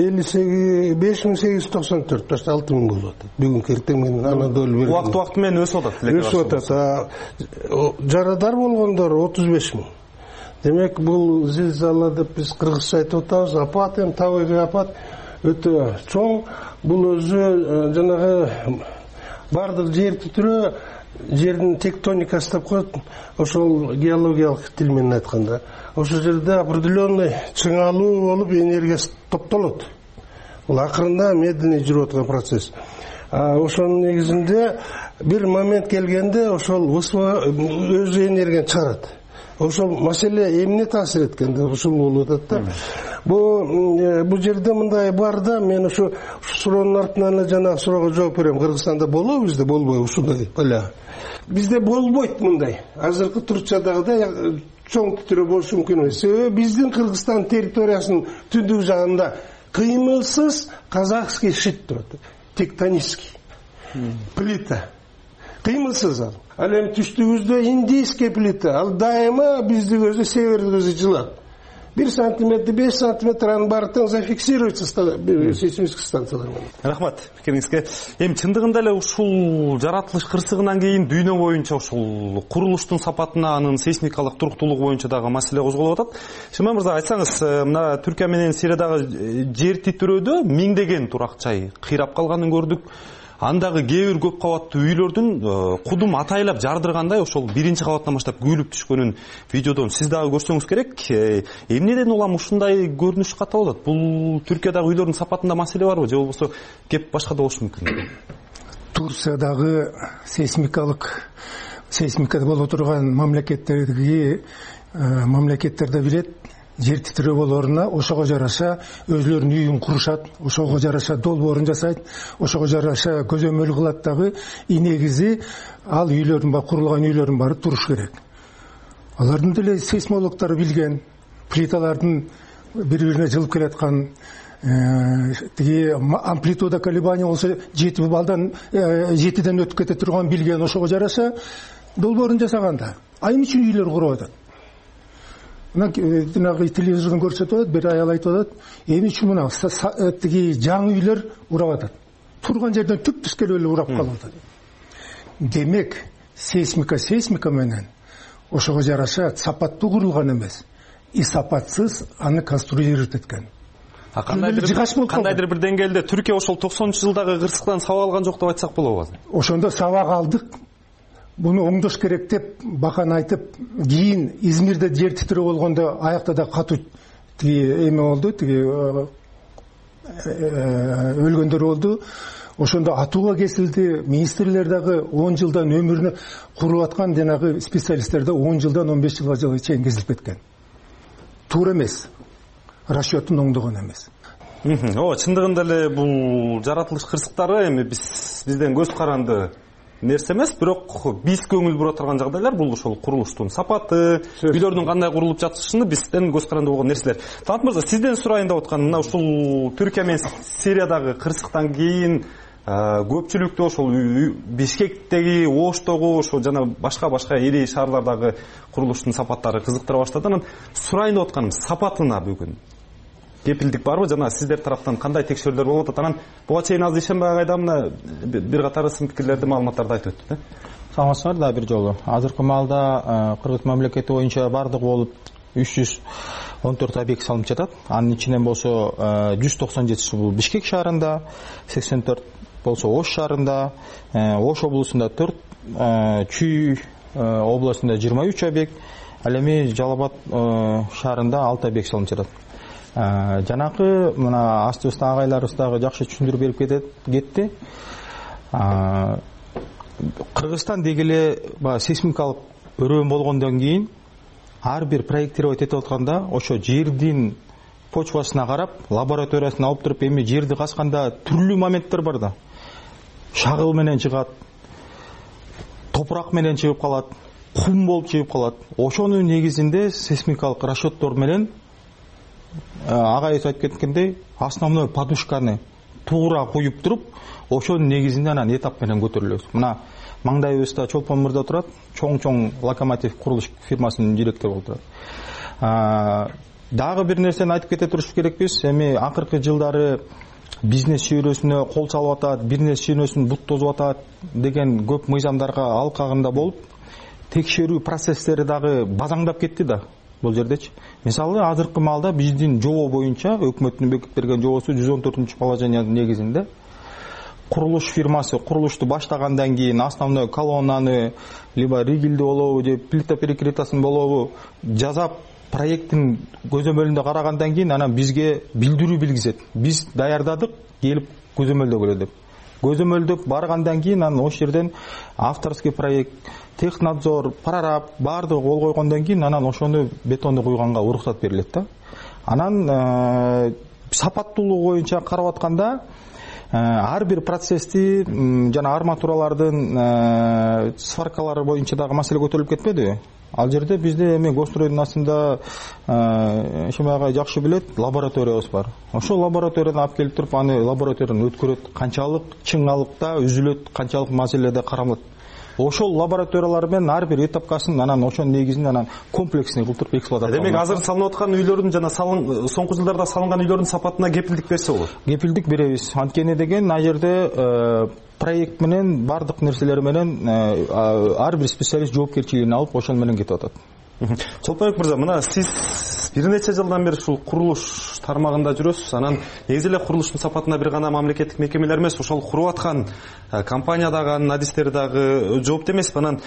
5894, почти 6000 болуп атат. Бүгүнкү эртең менен Анадолу берди. Убакыт менен өсүп атат. Өсүп атат. Жарадар болгондор 35000. Демек бул зилзала деп биз кыргызча айтып атабыз. Апат эми табигый апат өтө чоң. Бул өзү жанагы бардык жер титирөө жердин тектоникасы деп коет. Ошол геологиялык тил менен айтканда ошол жерде определенный чыңалуу болуп энергиясы топтолот. Бул акырында медленный жүрүп аткан процесс. Ошонун негизинде бир момент келгенде ошол өзү энергияны чыгарат. Ошол маселе эмне таасир эткенде ушул болуп атат да. Бул жерде мындай бар да, мен ушу суроонун артынан эле жанагы суроого жооп берем. Кыргызстанда болобу, бизде болбойбу ушундай эле? Бизде болбойт мындай. Азыркы Турциядагыдай чоң титирөө болушу мүмкүн эмес. Себеби биздин Кыргызстан территориясынын түндүк жагында кыймылсыз казахский щит турат. Тектонический плита. Кыймылсыз ал. Ал эми түштүгүбүздө индийский плита. Ал дайыма биздин өзү севердигизи жылат. 1 сантиметр, 5 сантиметр анын баары тең зафиксируется сейсмический станциялар менен. Рахмат пикириңизге. Эми чындыгында эле ушул жаратылыш кырсыгынан кийин дүйнө боюнча ушул курулуштун сапатына, анын сейсмикалык туруктуулугу боюнча дагы маселе козголуп атат. Шымай мырза, айтсаңыз, мына Түркия менен Сириядагы жер титирөөдө миңдеген турак жай кыйрап калганын көрдүк. Андагы кээ бир көп кабаттуу үйлөрдүн кудум атайлап жардыргандай ошол биринчи кабаттан баштап күлүп түшкөнүн видеодон сиз дагы көрсөңүз керек. Эмнеден улам ушундай көрүнүш катталып атат? Бул Түркиядагы үйлөрдүн сапатында маселе барбы же болбосо кеп башкада болушу мүмкүн? Турциядагы сейсмикада болуп турган мамлекеттерде билет, жер титирөө болоруна ошого жараша өзлөрүнүн үйүн курушат, ошого жараша долбоорун жасайт, ошого жараша көзөмөл кылат дагы. Негизи ал үйлөрдүн курулган үйлөрдүн баары туруш керек. Алардын деле сейсмологдору билген, плиталардын бири-бирине жылып келаткан тиги амплитуда колебания болсо 7 балдан 7ден өтүп кете турган билген, ошого жараша долбоорун жасаганда айым үчүн үйлөр куруп атат. Жанагы телевизордон көрсөтүп атат, бир аял айтып атат, эми үчүн мына тиги жаңы үйлөр урап атат. Турган жерден түп-түз келип эле урап калып атат. Демек, сейсмика менен ошого жараша сапаттуу курулган эмес, и сапатсыз аны конструировать эткен. Кандайдыр бир деңгээлде Түркия ошол 90-жылдагы кырсыктан сабак алган жок деп айтсак болобу? Ошондо сабак алдык. Буну оңдош керек деп бакан айтып, кийин Измирде жер титирөө болгондо аякта да катуу эме болду, өлгөндөр болду. Ошондо атууга кесилди. Министрлер дагы 10 жылдан өмүрүнө куруп аткан жанагы специалисттер да 10 жылдан 15 жылга чейин кесилип кеткен. Туура эмес. Расчётун оңдогон эмес. Чындыгында эле бул жаратылыш кырсыктары эми бизден көз каранды нерсе эмес, бирок биз көңүл бура турган жагдайлар бул ошол курулуштун сапаты, үйлөрдүн кандай курулуп жатышыны бизден көз каранды болгон нерселер. Талант мырза, сизден сурайын деп атканым мына ушул Түркия менен Сириядагы кырсыктан кийин көпчүлүктө ошол Бишкектеги, Оштогу, ошол жана башка ири шаарлардагы курулуштун сапаттары кызыктыра баштады. Анан сурайын деп атканым сапатына бүгүн кепилдик барбы жана сиздер тараптан кандай текшерүүлөр болуп атат? Анан буга чейин аз ишенбай кайда мына бир катар сын пикирлерди, маалыматтарды айтып өттү. Саламатсыздар да бир жолу. Азыркы маалда Кыргыз мамлекети боюнча бардыгы болуп 314 объект салынып жатат. Анын ичинен болсо 197 бул Бишкек шаарында, 84 болсо Ош шаарында, Ош облусунда 4, Чүй областында 23 объект, ал эми Жалал Абад шаарында 6 объект салынып жатат. Жанакы мына асты-үстү агайларыбыз дагы жакшы түшүндүрүп берип кетти. Кыргызстан деги эле сейсмикалык өрөөн болгондон кийин ар бир проектировать этип атканда ошо жердин почвасына карап, лабораториясына алып туруп, эми жерди казганда түрлүү моменттер бар да. Шагыл менен чыгат, топурак менен чыгып калат, кум болуп чыгып калат. Ошонун негизинде сейсмикалык расчеттор менен агайыбыз айтып кеткендей, основной подушканы туура коюп туруп, ошонун негизинде анан этап менен көтөрүлөбүз. Мына маңдайыбызда Чолпон мырза турат, чоң локомотив курулуш фирмасынын директору болуп турат. Дагы бир нерсени айтып кете туруш керекпиз. Эми акыркы жылдары бизнес чөйрөсүнө кол салып атат, бизнес чөйрөсүн бут тозуп атат деген көп мыйзамдарга алкагында болуп, текшерүү процесстери дагы базаңдап кетти да бул жердечи. Мисалы, азыркы маалда биздин жобо боюнча өкмөттүн бекитип берген жобосу 114-положениянын негизинде курулуш фирмасы курулушту баштагандан кийин основной колоннаны либо ригилди болобу же плита перекрытиясын болобу жасап проекттин көзөмөлүндө карагандан кийин анан бизге билдирүү билгизет. Биз даярдадык, келип көзөмөлдөгүлө деп. Көзөмөлдөп баргандан кийин анан ошол жерден авторский проект, технадзор, прораб баардыгы кол койгондон кийин анан ошону бетонду куйганга уруксат берилет да. Анан сапаттуулугу боюнча карап атканда ар бир процессти жана арматуралардын сваркалары боюнча дагы маселе көтөрүлүп кетпедиби? Ал жерде бизде эми Гостройдун астында Шемагай жакшы билет, лабораториябыз бар. Ошол лабораториядан алып келип туруп, аны лабораториядан өткөрөт, канчалык чыңалыкта үзүлөт, канчалык маселеде каралат. Ошол лабораториялар менен ар бир этапкасын анан ошонун негизинде анан комплексный кылып эксплуатация. Демек азыр салынып аткан үйлөрдүн жана соңку жылдарда салынган үйлөрдүн сапатына кепилдик берсе болот. Кепилдик беребиз. Анткени деген ал жерде проект менен бардык нерселер менен ар бир специалист жоопкерчилигин алып ошол менен кетип атат. Чолпонбек мырза, мына сиз бир нече жылдан бери ушул курулуш тармагында жүрөсүз. Анан негизи эле курулуштун сапатына бир гана мамлекеттик мекемелер эмес, ошол куруп аткан компания дагы, анын адистери дагы жоопту эмеспи? Анан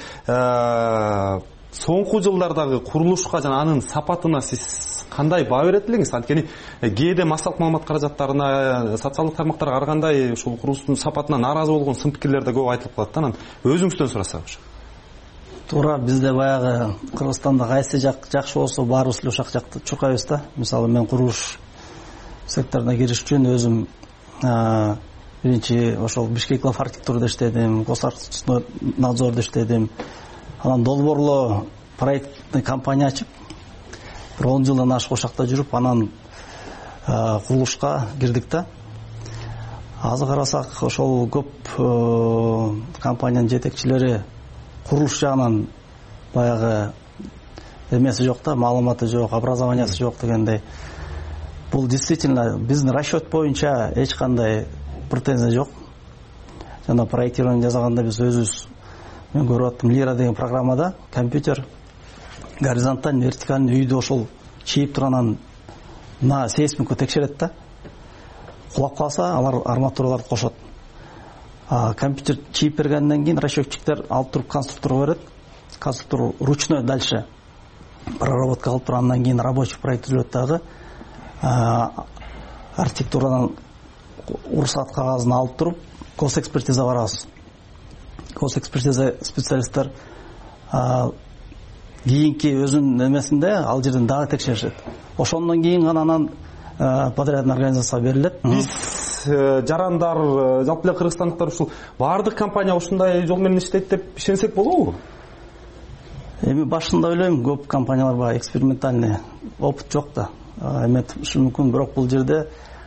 соңку жылдардагы курулушка жана анын сапатына сиз кандай баа берет элеңиз? Анткени кээде массалык маалымат каражаттарына, социалдык тармактарга карагандай ушул курулуштун сапатына нааразы болгон сын пикирлер да көп айтылып калат да. Анан өзүңүздөн сурасак. Туура, бизде баягы Кыргызстанда кайсы жак жакшы болсо баарыбыз эле ошол жакты чуркайбыз да. Мисалы мен курулуш секторуна кириш үчүн өзүм биринчи ошол Бишкек архитектурада иштедим, Госархитектурнадзордо иштедим. Анан долбоорлоо проектный компания ачып, бир 10 жылдан ашык ошол жакта жүрүп, анан курулушка кирдик да. Азыр карасак ошол көп компаниянын жетекчилери курулуш жагынан баягы эмеси жок да, маалыматы жок, образованиясы жок дегендей. Бул действительно биздин расчет боюнча эч кандай претензия жок. Жана проектирование жасаганда биз өзүбүз, мен көрүп аттым, Лира деген программада компьютер горизонталь, вертикаль үйдү ошол чийип туранан на сейсмику текшерет да. Кулап калса, алар арматураларды кошот. Компьютер чийип бергенден кийин расчетчиктер алып туруп конструкторго берет. Конструктор ручной дальше проработка кылып турандан кийин рабочий проект түзүлөт дагы. Архитектурадан уруксат кагазын алып туруп госэкспертиза барабыз. Госэкспертиза специалисттер кийинки өзүнүн эмесинде ал жерден дагы текшеришет. Ошондон кийин гана анан подрядный организацияга берилет. Биз жарандар, жалпы эле кыргызстандыктар ушул баардык компания ушундай жол менен иштейт деп ишенсек болобу? Эми башында ойлойм, көп компаниялар бар, экспериментальный опыт жок да. Эми ушу мүмкүн, бирок бул жерде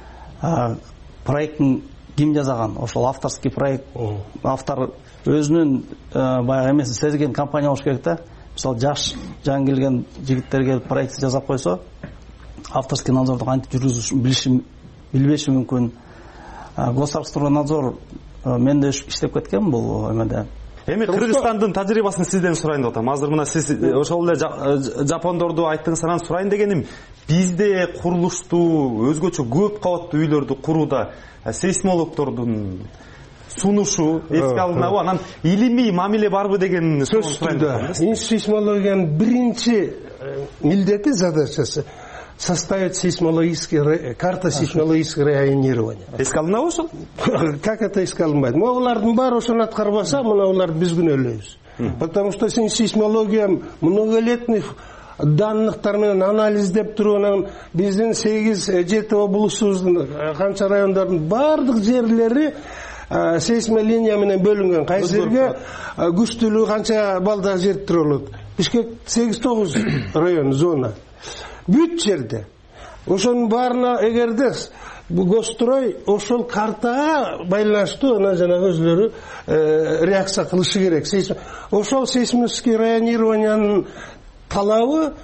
проекттин ким жазаган, ошол авторский проект, автор өзүнүн баягы эмеси сезген компания болуш керек да. Мисалы жаш жаңы келген жигиттер келип проект жасап койсо, авторский надзорду кантип жүргүзүшүн билбеши мүмкүн. Госархстройнадзор мен да иштеп кеткем бул эмеде. Эми Кыргызстандын тажрыйбасын сизден сурайын деп атам. Азыр мына сиз ошол эле жапондорду айттыңыз, анан сурайын дегеним, бизде курулушту өзгөчө көп кабаттуу үйлөрдү курууда сейсмологдордун сунушу эске алынабы, анан илимий мамиле барбы деген сөзсүз түрдө. Сейсмологиянын биринчи милдети, задачасы составить карта сейсмологического районирования. Эске алынабы ошол? Как это эске алынбайт? Булардын баары ошону аткарбаса, мына булар биз күнөө өлөбүз. Потому что сейсмология многолетних данныктар менен анализдеп туруп, биздин 8-7 облусубуздун канча райондордун баардык жерлери сейсмолиния менен бөлүнгөн. Кайсы жерге күчтүүлүгү канча балда жер турулат. Бишкек 8-9 район зона. Бүт жерде. Ошонун баарына эгерде Госстрой ошол картага байланыштуу жана өзлөрү реакция кылышы керек. Ошол сейсмический районированиянын талабы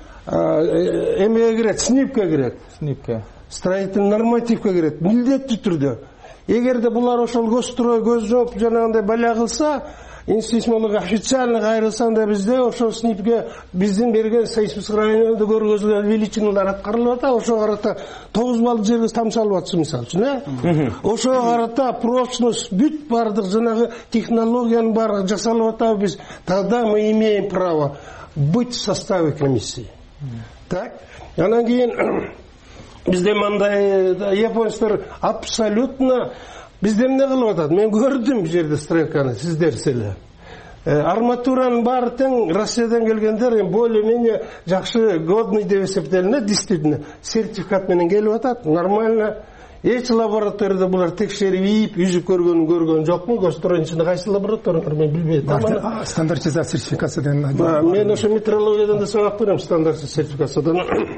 эмеге кирет, снимка кирет. Снимка. Строительный нормативке кирет. Милдеттүү түрдө. Эгерде булар ошол Госстрой көз жооп жанагындай баля кылса, сейсмолог официально кайрылса, анда бизде ошол снимке биздин берген сейсмический районунда көргөзүлгөн величиналар аткарылып атат. Ошого карата 9 балл жерге тамшалып атса, мисалы үчүн, ошого карата прочность бүт бардык жанагы технологиянын баары жасалып атабы биз. Тогда мы имеем право быть в составе комиссии. Так? Анан кийин бизде мындай японецтер абсолютно бизде эмне кылып атат? Мен көрдүм бул жерде стройканы, сиздер эле. Арматуранын баары тең, Россиядан келгендер более-менее жакшы годный деп эсептелинет, действительно сертификат менен келип атат, нормально. Эч лабораторияда булар текшерип, үзүп көргөн жокму? Госстройдун ичинде кайсы лабораториялар мен билбейт. Стандартизация сертификациядан. Мен ошо метрологиядан да сабак берем, стандартизация сертификациядан.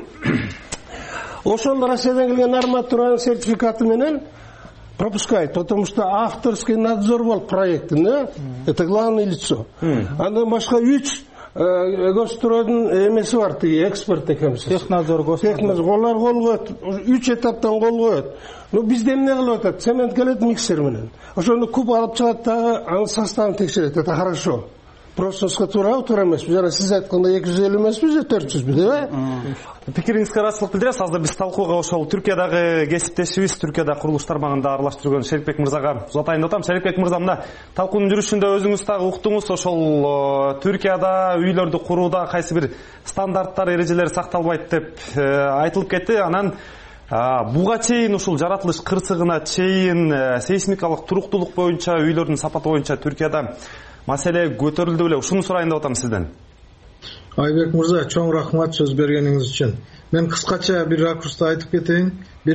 Ошол Россиядан келген арматуранын сертификаты менен пропускает, потому что авторский надзор был проектин, это главное лицо. Андан башка 3 Госстройдун эмеси бар, экспертный комиссия. Технадзор, госнадзор. Олар кол коет, 3 этаптан кол коет. Ну бизде эмне кылып атат? Цемент келет миксер менен. Ошону куб алып чыгат дагы, анын составын текшерет. Это хорошо. Прочностько туура эмес. Жана сиз айткандай 250 эмеспиз, 400 бизде. Пикириңизге ыраазычылык билдиребиз. Азыр биз талкууга ошол Түркиядагы кесиптешибиз, Түркияда курулуш тармагында аралашып жүргөн Шерикбек мырзага узатайын деп атам. Шерикбек мырза, мына талкуунун жүрүшүндө өзүңүз дагы уктуңуз, ошол Түркияда үйлөрдү курууда кайсы бир стандарттар, эрежелер сакталбайт деп айтылып кетти. Анан буга чейин ушул жаратылыш кырсыгына чейин сейсмикалык туруктуулук боюнча, үйлөрдүн сапаты боюнча Түркияда маселе көтөрүлдү беле? Ушуну сурайын деп атам сизден. Айбек мырза, чоң рахмат сөз бергениңиз үчүн. Мен кыскача бир ракурста айтып кетейин.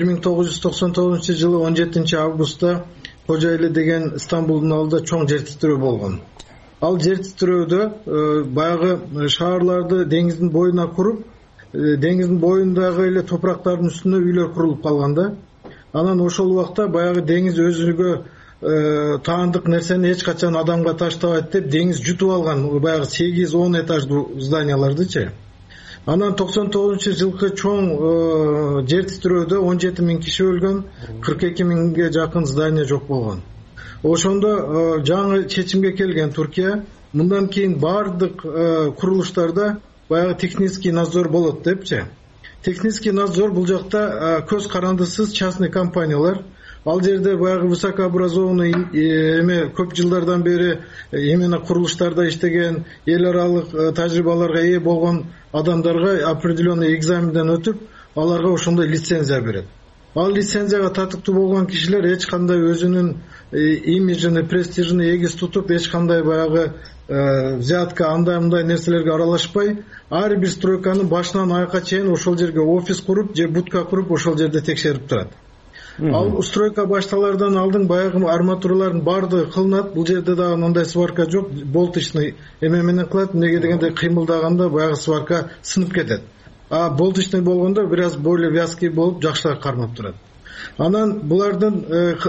1999-жылы 17 августта Кожоэли деген Стамбулдун алдында чоң жер титирөө болгон. Ал жер титирөөдө баягы шаарларды деңиздин боюна куруп, деңиздин боюндагы эле топурактардын үстүнө үйлөр курулуп калган да. Анан ошол убакта баягы деңиз өзүгө таандык нерсени эч качан адамга таштабайт деп деңиз жутуп алган баягы 8-10 этаждуу зданиялардычы. Анан 99-жылкы чоң жер титирөөдө 17 000 киши өлгөн, 42 000ге жакын здание жок болгон. Ошондо жаңы чечимге келген Түркия мындан кийин бардык курулуштарда баягы технический надзор болот депчи. Технический надзор бул жакта көз карандысыз частный компаниялар, ал жерде баягы высокообразованный эме көп жылдардан бери именно курулуштарда иштеген, эл аралык тажрыйбаларга ээ болгон адамдарга определенный экзаменден өтүп, аларга ошондой лицензия берет. Ал лицензияга татыктуу болгон кишилер эч кандай өзүнүн имиджин, престижин эгиз тутуп, эч кандай баягы взятка, андай нерселерге аралашпай, ар бир стройканын башынан аякка чейин ошол жерге офис куруп же будка куруп ошол жерде текшерип турат. Ал стройка башталардан алдын баягы арматуралардын баардыгы кылынат. Бул жерде дагы мындай сварка жок, болточный эме менен кылат. Эмнеге дегенде кыймылдаганда баягы сварка сынып кетет. А болточный болгондо бир аз более вязкий болуп жакшыраак кармап турат. Анан булардын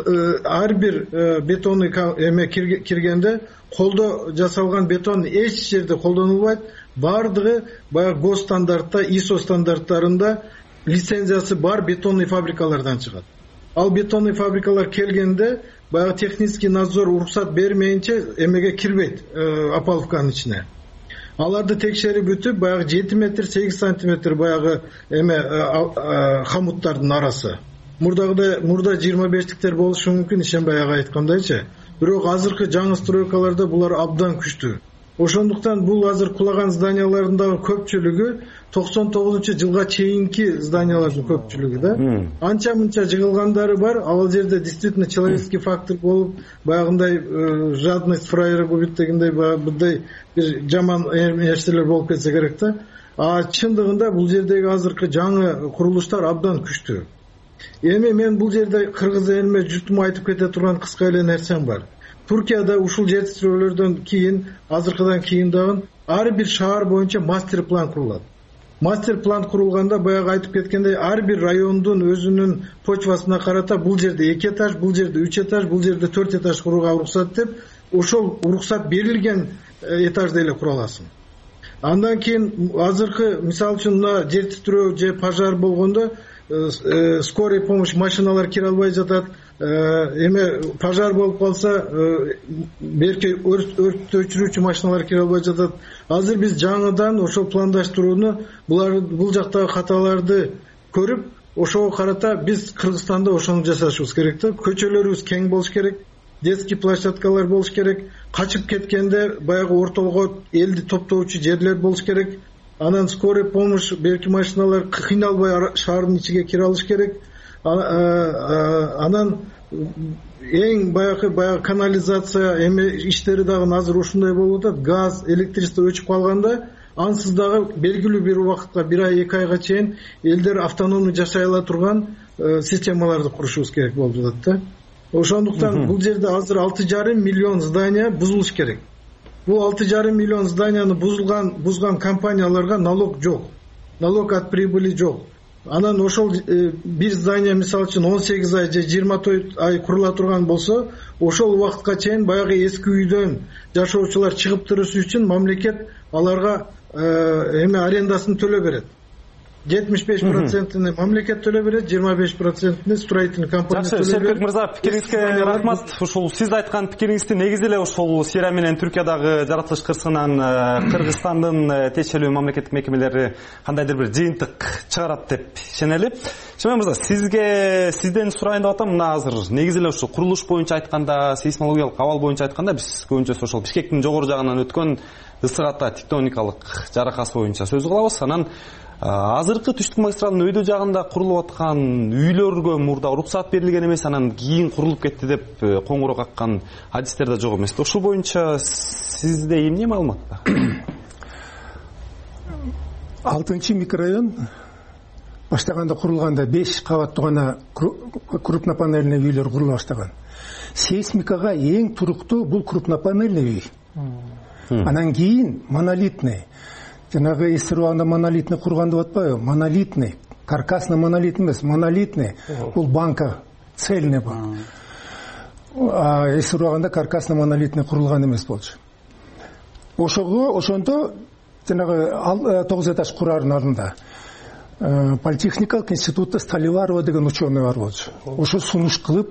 ар бир бетонный эме киргенде колдо жасалган бетон эч жерде колдонулбайт. Баардыгы баягы гос стандартта, ISO стандарттарында лицензиясы бар бетонный фабрикалардан чыгат. Ал бетонный фабрикалар келгенде баягы технический надзор уруксат бермейинче эмеге кирбейт опалубканын ичине. Аларды текшерип бүтүп, баягы 7 метр 8 сантиметр баягы эме хамуттардын арасы. Мурда 25-тиктер болушу мүмкүн, ишен баягы айткандайчы. Бирок азыркы жаңы стройкаларда булар абдан күчтүү. Ошондуктан бул азыр кулаган зданиялардын көпчүлүгү 99-жылга чейинки зданиялардын көпчүлүгү да. Анча мынча жыгылгандары бар. Ал жерде действительно человеческий фактор болуп, баягындай жадность фраера бубит дегендей мындай бир жаман нерселер болуп кетсе керек да. А чындыгында бул жердеги азыркы жаңы курулуштар абдан күчтүү. Эми мен бул жерде кыргыз элиме журтума айтып кете турган кыска эле нерсем бар. Туркияда ушул жетиштирүүлөрдөн кийин, азыркыдан кийин дагы ар бир шаар боюнча мастер план курулат. Мастер план курулганда баягы айтып кеткендей ар бир райондун өзүнүн почвасына карата бул жерде 2 этаж, бул жерде 3 этаж, бул жерде 4 этаж курууга уруксат деп, ошол уруксат берилген этажда эле кура аласың. Андан кийин азыркы мисалы үчүн мына жер титирөө же пожар болгондо скорый помощь машиналар кире албай жатат. Эме пожар болуп калса, берки өрт өчүрүүчү машиналар кире албай жатат. Азыр биз жаңыдан ошол пландаштырууну, бул жактагы каталарды көрүп, ошого карата биз Кыргызстанда ошону жасашыбыз керек да. Көчөлөрүбүз кең болуш керек, детский площадкалар болуш керек, качып кеткенде баягы ортолго элди топтоочу жерлер болуш керек. Анан скорый помощь берки машиналар кыйналбай шаардын ичиге кире алыш керек. Анан эң баягы канализация эме иштери дагы азыр ушундай болуп атат. Газ, электричество өчүп калганда, ансыз дагы белгилүү бир убакытка, 1 ай 2 айга чейин элдер автономный жашай ала турган системаларды курушубуз керек болуп жатат да. Ошондуктан бул жерде азыр 6,5 миллион здания бузулуш керек. Бул 6,5 миллион зданияны бузган компанияларга налог жок. Налог от прибыли жок. Анан ошол бир здания мисалы үчүн 18 ай же 24 ай курула турган болсо, ошол убакытка чейин баягы эски үйдөн жашоочулар чыгып турушу үчүн мамлекет аларга эме арендасын төлөп берет. 75%-ны мамлекет төлөп берет, 25%-ны строительный компания төлөп берет. Жакшы, Шербек мырза, пикириңизге рахмат. Ушул сиз айткан пикириңизди негизи эле ошол Сирия менен Түркиядагы жаратылыш кырсыгынан Кыргызстандын тиешелүү мамлекеттик мекемелери кандайдыр бир жыйынтык чыгарат деп ишенели. Шербек мырза, сизден сурайын деп атам. Мына азыр негизи эле ушул курулуш боюнча айтканда, сейсмологиялык абал боюнча айтканда, биз көбүнчө ошол Бишкектин жогору жагынан өткөн ысык ата тектоникалык жаракасы боюнча сөз кылабыз. Анан азыркы түштүк магистралдын өйдө жагында курулуп аткан үйлөргө мурда уруксат берилген эмес, анан кийин курулуп кетти деп коңгуроо каккан адистер да жок эмес. Ушул боюнча сизде эмне маалымат бар? 6 микрорайон баштаганда курулганда 5 кабаттуу гана крупнопанельный үйлөр курулуп баштаган. Сейсмикага эң туруктуу бул крупнопанельный үй. Анан кийин монолитный, жанагы СРУ-анда монолитный курган деп атпайбы? Монолитный, каркасно монолитный эмес, монолитный. Бул банка цельный бар. СРУ-анда каркасно монолитный курулган эмес болчу. Ошондо жанагы 9 этаж курардын алдында политехникалык институтта Сталеварова деген ученый бар болчу. Ошо сунуш кылып,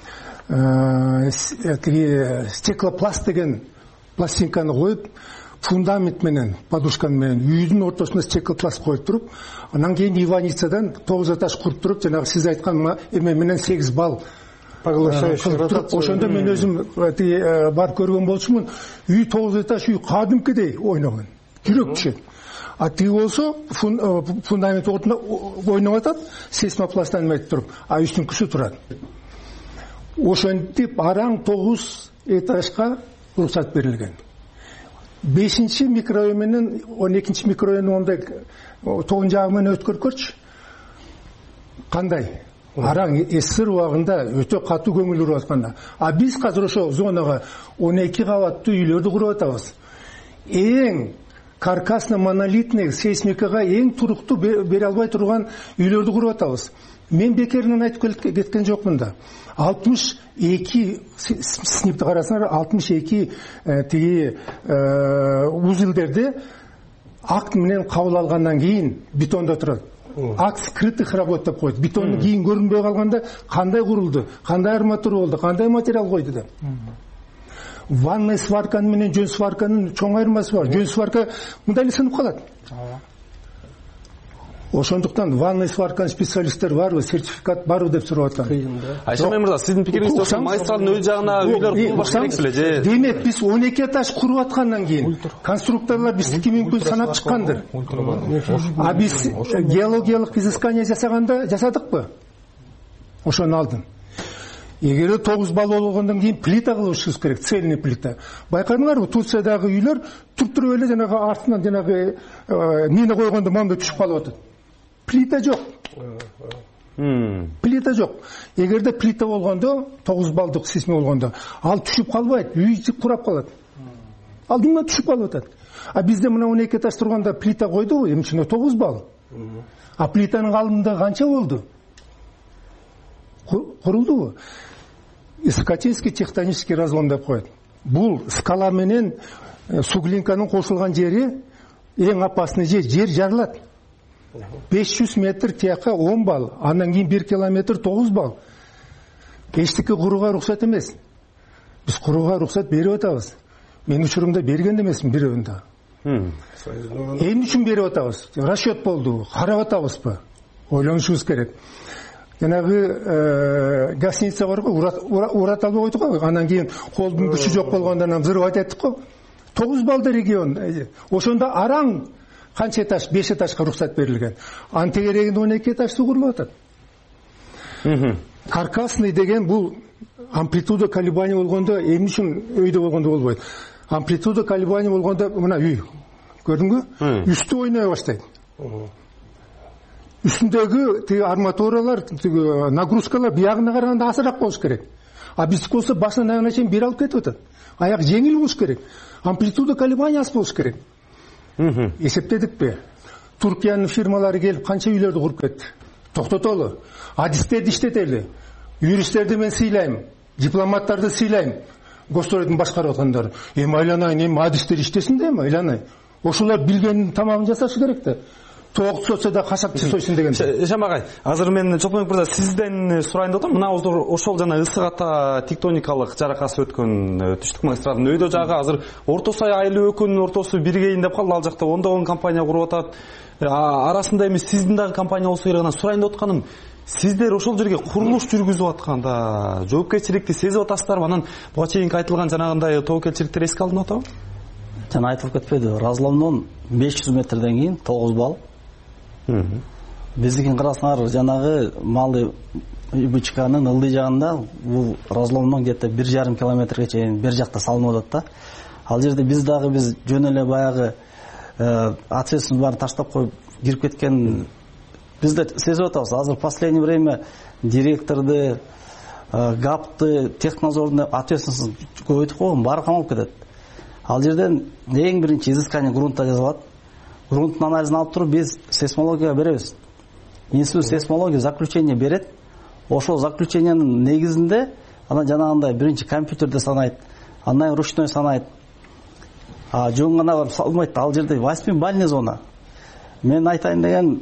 стеклопласт деген пластинканы коюп, фундамент менен, подушка менен үйдүн ортосуна стеклопласт коюп туруп, анан кийин иваницадан 9 этаж куруп туруп, жанагы сиз айткан эме менен 8 балл поглощающий ротация. Ошондо мен өзүм бар көргөн болчумун. Үй 9 этаж үй кадимкидей ойногон. Жүрөк түшөт. А тиги болсо фундамент ордуна ойноп атат, сейсмопласттан метип туруп, а үстүнкүсү турат. Ошентип араң 9 этажга уруксат берилген. 5 микрорайон менен 12 микрорайон ондай тоон жагы менен өткөркөрчү. Кандай? Араң СССР убагында өтө катуу көңүл буруп атканда. А биз азыр ошо зонага 12 кабаттуу үйлөрдү куруп атабыз. Эң каркасно монолитный сейсмикага эң туруктуу бере албай турган үйлөрдү куруп атабыз. Мен бекеринен айтып кеткен жокмун да. 62 снипти карасаңар 62 тиги узелдерди акт менен кабыл алгандан кийин бетондо турат. Акт скрытых работ деп коет. Бетондун кийин көрүнбөй калганда кандай курулду, кандай арматура болду, кандай материал койду деп. Ванный сварканын менен жөн сварканын чоң айырмасы бар. Жөн сварка мындай эле сынып калат. Ошондуктан ванный сварканын специалисттер барбы, сертификат барбы деп сурап аткан. Айшамай мырза, сиздин пикириңизде ошо магистралдын өз жагына үйлөр курулбаш керек беле же? Демек биз 12 этаж куруп аткандан кийин конструкторлор биздики мүмкүн санап чыккандыр. А биз геологиялык изыскание жасадыкпы? Ошону алдын. Эгер 9 балл болгондон кийин плита кылышыбыз керек, цельный плита. Байкадыңарбы, Турциядагы үйлөр туруп эле жанагы артынан жанагы мина койгондо мондой түшүп калып атат. Плита жок. Плита жок. Эгерде плита болгондо, 9 баллдык сейсмик болгондо, ал түшүп калбайт, үй курап калат. Алдыңан түшүп калып атат. А бизде мына 12 этаж турганда плита койдубу, эми чын 9 балл. А плитанын калымдыгы канча болду? Курулдубу? Искательский тектонический разлом деп коет. Бул скала менен суглинканын кошулган жери эң опасный жер жарылат. 500 метр тияка 10 балл, андан кийин 1 километр 9 балл. Эчтеке курууга уруксат эмес. Биз курууга уруксат берип атабыз. Мен учурумда берген эмесмин бирөөнү да. Эмне үчүн берип атабыз? Расчет болду, карап атабызбы? Ойлонушубуз керек. Жанагы гостиница бар го, урат албай койдук го. Андан кийин колдун күчү жок болгондон взрывать эттик го. 9 баллды регион. Ошондо араң канча этаж? 5 этажга уруксат берилген. Анын тегерегинде 12 этаж курулуп атат. Каркасный деген бул амплитуда колебания болгондо эмне үчүн өйдө болгондо болбойт. Амплитуда колебания болгондо мына үй. Көрдүңбү? Үстү ойной баштайт. Үстүндөгү тиги арматуралар, тиги нагрузкалар биягына караганда азыраак болуш керек. А биздики болсо башынан аягына чейин бир алып кетип атат. Аяк жеңил болуш керек. Амплитуда колебания аз болуш керек. Эсептедикпи? Туркиянын фирмалары келип канча үйлөрдү куруп кетти. Токтотолу. Адистерди иштетели. Юристтерди мен сыйлайм. Дипломаттарды сыйлайм. Госстроydун башкарып аткандары. Эми айланайын, эми адистер иштесин да, эми айланайын. Ошолор билгенин тамагын жасашы керек да. Тооксотсо да кашак жасойсун деген. Ишам агай, азыр мен Чолпонбек мырза сизден сурайын деп атам. Мына ошол жана ысык ата тектоникалык жаракасы өткөн түштүк магистралдын өйдө жагы азыр Орто Сай айыл өкүнүнүн ортосу биргейин деп калды. Ал жакта ондогон компания куруп атат. Арасында эми сиздин дагы компания болсо керек. Сурайын деп атканым, сиздер ошол жерге курулуш жүргүзүп атканда жоопкерчиликти сезип атасыздарбы? Анан буга чейинки айтылган жанагындай тобокелчиликтер эске алынып атабы? Жана айтылып кетпеди. Разломдон 500 метрден кийин 9 балл. Биздикин карасаңар, жанагы Малый ИБЧКнын ылдый жагында бул разломдон где-то 1,5 километрге чейин бер жакта салынып атат да. Ал жерде биз жөн эле баягы ответственность баарын таштап коюп кирип кеткен бизде сезип атабыз. Азыр в последнее время директорду, ГАПты, технадзордун ответственность көбөйтүп койгон, баары камалып кетет. Ал жерден эң биринчи изыскание грунта жасалат. Грунттун анализин алып туруп биз сейсмологияга беребиз. Институт сейсмология заключение берет. Ошол заключениянын негизинде анан жанагындай биринчи компьютерде санайт, андан ручной санайт. Жөн гана барып салмайт. Ал жерде 8-бальный зона. Мен айтайын деген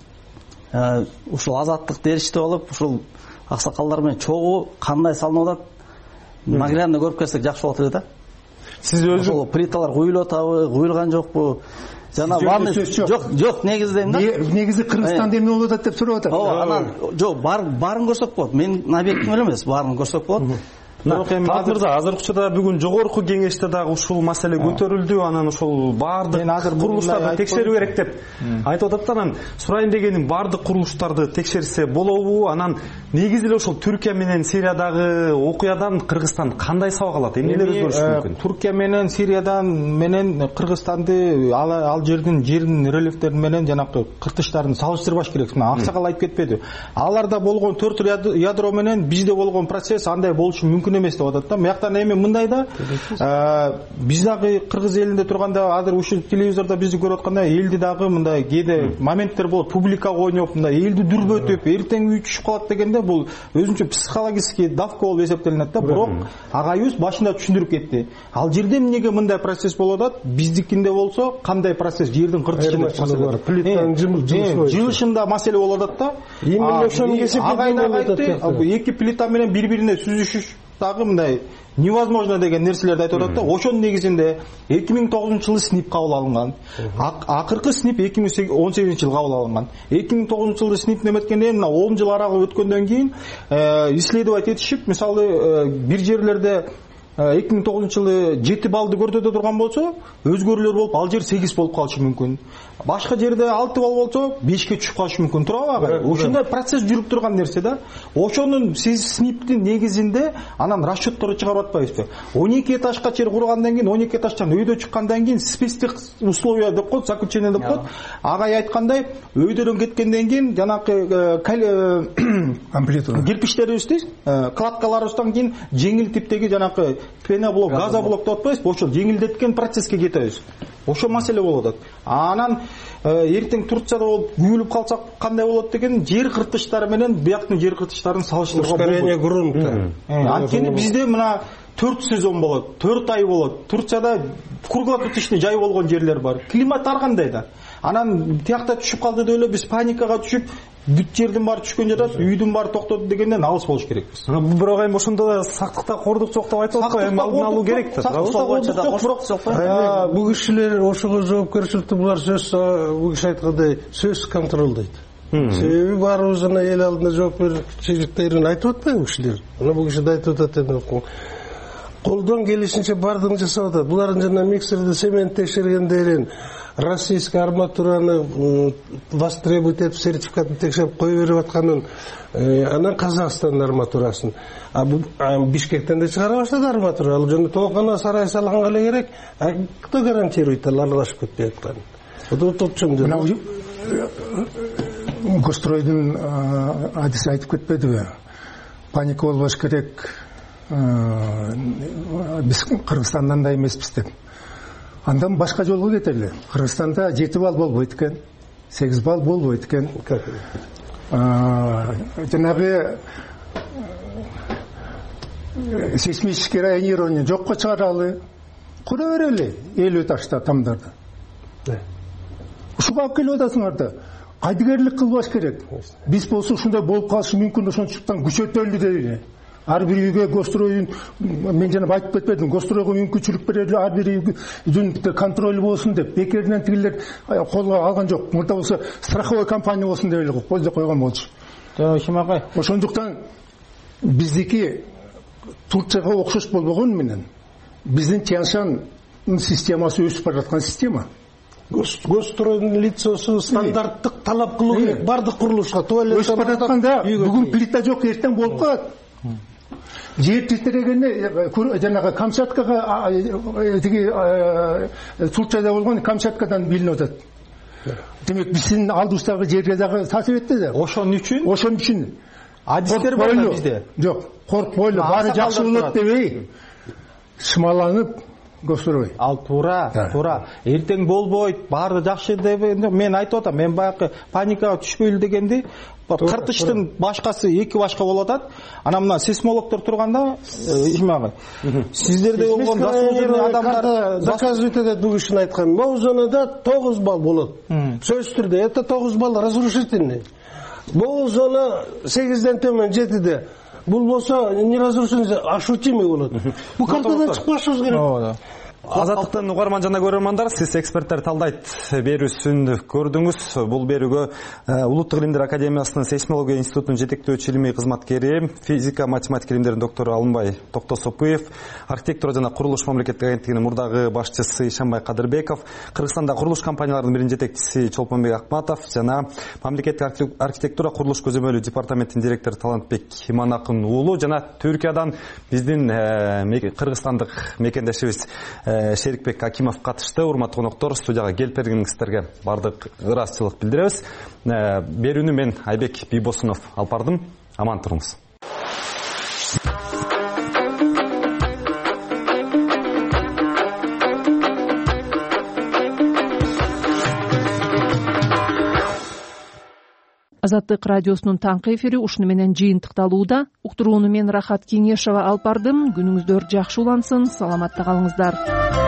ушул азаттык derişте болуп, ушул аксакалдар менен чогуу кандай салынып атат, наглядно көрүп келсек жакшы болот эле да. Сиз өзү плиталар куюлуп атабы, куюлган жокпу? Жана ванный жок негизи дейм да. Негизи Кыргызстанда эмне болуп атат деп сурап атат. Анан жок, баарын көрсөк болот. Менин объектим эле эмес, баарын көрсөк болот. Талант мырза, азыркы учурда бүгүн жогорку кеңеште дагы ушул маселе көтөрүлдү, анан ошол баардык курулуштарды текшерүү керек деп айтып атат. Анан сурайын дегеним, баардык курулуштарды текшерсе болобу? Анан негизи эле ошол Түркия менен Сириядагы окуядан Кыргызстан кандай сабак алат? Эмнелер өзгөрүшү мүмкүн? Түркия менен Сириядан менен Кыргызстанды ал жердин рельефтери менен жанакы кыртыштарын салыштырбаш керек. Аксакал айтып кетпеди. Аларда болгон 4 ядро менен бизде болгон процесс андай болушу мүмкүн эмес деп атат да. Мыяктан эми мындай да, биз дагы Кыргыз элинде турганда, азыр ушул телевизордо бизди көрүп атканда, элди дагы мындай кээде моменттер болот, публика ойноп, мындай элди дүрбөтүп, эртең үй түшүп калат дегенде, бул өзүнчө психологический давка болуп эсептелинет да. Бирок агайыбыз башында түшүндүрүп кетти. Ал жерде эмнеге мындай процесс болуп атат? Биздикинде болсо кандай процесс? Жердин кыртышында жылышында маселе болуп атат да. Эки плита менен бири-бирине сүзүшүш дагы мындай невозможно деген нерселерди айтып атат да. Ошонун негизинде 2009-жылы СНИП кабыл алынган. Акыркы СНИП 2018-жылы кабыл алынган. 2009-жылы СНИП неметкенде, мына 10 жыл аралык өткөндөн кийин исследовать этишип, мисалы бир жерлерде 2009-жылы 7 балды көрсөтө турган болсо, өзгөрүүлөр болуп, ал жер 8 болуп калышы мүмкүн. Башка жерде 6 балл болсо, 5ке түшүп калышы мүмкүн. Турабы? Ошондой процесс жүрүп турган нерсе да. Ошонун СНИПтин негизинде анан расчетторду чыгарып атпайбызбы? 12 этажга чейин кургандан кийин, 12 этаждан өйдө чыккандан кийин спецтик условия деп коет, заключение деп коет. Агай айткандай, өйдөрөн кеткенден кийин жанакы амплитуда кирпичтерибизди, кладкаларыбыздан кийин жеңил типтеги жанакы пеноблок, газоблок деп атпайбызбы? Ошол жеңилдеткен процесске кетебиз. Ошо маселе болуп атат. Анан эртең Турцияда болуп күйүлүп калсак кандай болот деген жер кыртыштары менен бияктын жер кыртыштарын салыштырууга болбойт. Ускорение грунта. Анткени бизде мына 4 сезон болот, 4 ай болот. Турцияда круглосуточный жай болгон жерлер бар. Климат ар кандай да. Анан тиякта түшүп калды деп эле биз паникага түшүп, бүт жердин баары түшкөн жатат, үйдүн баары токтоду дегенден алыс болуш керекпиз. Бирок эми ошондо да сактыкта кордук жок деп айтып атпайбы? Эми алдын алуу керек да. Бул кишилер ошого жоопкерчиликти булар сөз, бул киши айткандай сөз контролдойт. Себеби баарыбызына эл алдында жоопкерчиликтерин айтып атпайбы бул кишилер? Мына бул киши да айтып атат эми. Колдон келишинче бардыгын жасап атат. Булардын жана миксерде цемент текшергендерин, российский арматураны востребовать этип сертификатын текшерип кое берип атканын, анан Казакстандын арматурасын. Бишкектен да чыгара баштады арматура. Ал жана тоокана сарай салганга эле керек. Кто гарантирует аралашып кетпей атканын? Гостройдун адиси айтып кетпедиби? Паника болбош керек. Биз Кыргызстандан да эмеспиз деп. Андан башка жолго кетели. Кыргызстанда 7 балл болбойт экен, 8 балл болбойт экен. Жанагы сейсмический районирование жокко чыгаралы, кура берели 50 этажда тамдарды. Ушуга алып келип атасыңар да. Кайдыгерлик кылбаш керек. Биз болсо ушундай болуп калышы мүмкүн, ошондуктан күчөтөлү дейли. Ар бир үйгө гостройдун, мен жана айтып кетпедим, гостройго мүмкүнчүлүк берели, ар бир үйдүн контролу болсун деп. Бекеринен тигилер колго алган жок. Мурда болсо страховой компания болсун деп эле көздөп койгон болчу. Ошимагай. Ошондуктан биздики Турцияга окшош болбогон менен биздин Тяньшан системасы өсүп бараткан система. Гостройдун лицосу стандарттык талап кылуу керек. Бардык курулушка туалет өсүп баратканда бүгүн плита жок, эртең болуп калат. Жер титирегенде жанагы Камчаткага тиги Турцияда болгон Камчаткадан билинип атат. Демек биздин алдыбыздагы жерге дагы таасир этти да. Ошон үчүн адистер бар бизде. Жок, коркпойлу, баары жакшы болот дебей шымаланып гострой. Ал туура. Эртең болбойт, баары жакшы деп мен айтып атам. Мен баягы паникага түшпөйлү дегенди, кыртыштын башкасы 2 башка болуп атат. Анан мына сейсмологдор турганда, ишмагы. Сиздерде болгон заслуженный адамдар доказывать этет бул кишинин айткан. Могу зонада 9 балл болот. Сөзсүз түрдө это 9 балл разрушительный. Могу зона 8ден төмөн 7де. Бул болсо не разрушительный, ощутимый болот. Бул картадан чыкпашыбыз керек. Азаттыктын угарман жана көрөрмандар, сиз эксперттер талдайт берүүсүн көрдүңүз. Бул берүүгө Улуттук илимдер академиясынын сейсмология институтунун жетектөөчү илимий кызматкери, физика математика илимдеринин доктору Алымбай Токтосопуев, архитектура жана курулуш мамлекеттик агенттигинин мурдагы башчысы Ишанбай Кадырбеков, Кыргызстанда курулуш компанияларынын биринин жетекчиси Чолпонбек Акматов жана мамлекеттик архитектура курулуш көзөмөлү департаментинин директору Талантбек Иманакын уулу жана Түркиядан биздин кыргызстандык мекендешибиз Шерикбек Акимов катышты. Урматтуу коноктор, студияга келип бергениңиздерге бардык ыраазычылык билдиребиз. Берүүнү мен Айбек Бийбосунов алып бардым. Аман туруңуз. Азаттык радиосунун таңкы эфири ушуну менен жыйынтыкталууда. Уктурууну мен Рахат Кеңешова алып бардым. Күнүңүздөр жакшы улансын, саламатта калыңыздар.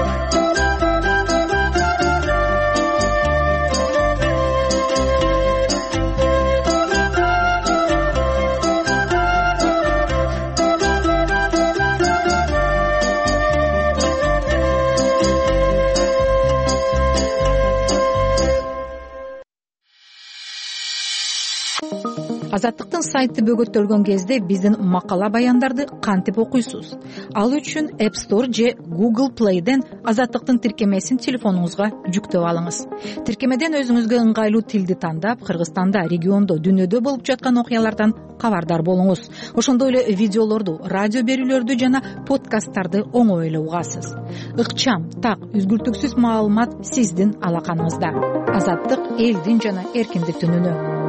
Азаттыктын сайты бөгөттөлгөн кезде биздин макала баяндарды кантип окуйсуз? Ал үчүн App Store же Google Play'ден Азаттыктын тиркемесин телефонуңузга жүктөп алыңыз. Тиркемеден өзүңүзгө ыңгайлуу тилди тандап, Кыргызстанда, региондо, дүйнөдө болуп жаткан окуялардан кабардар болуңуз. Ошондой эле видеолорду, радио берүүлөрдү жана подкасттарды оңой эле угасыз. Ыкчам, так, үзгүлтүксүз маалымат сиздин алаканыңызда. Азаттык элдин жана эркиндиктин үнү.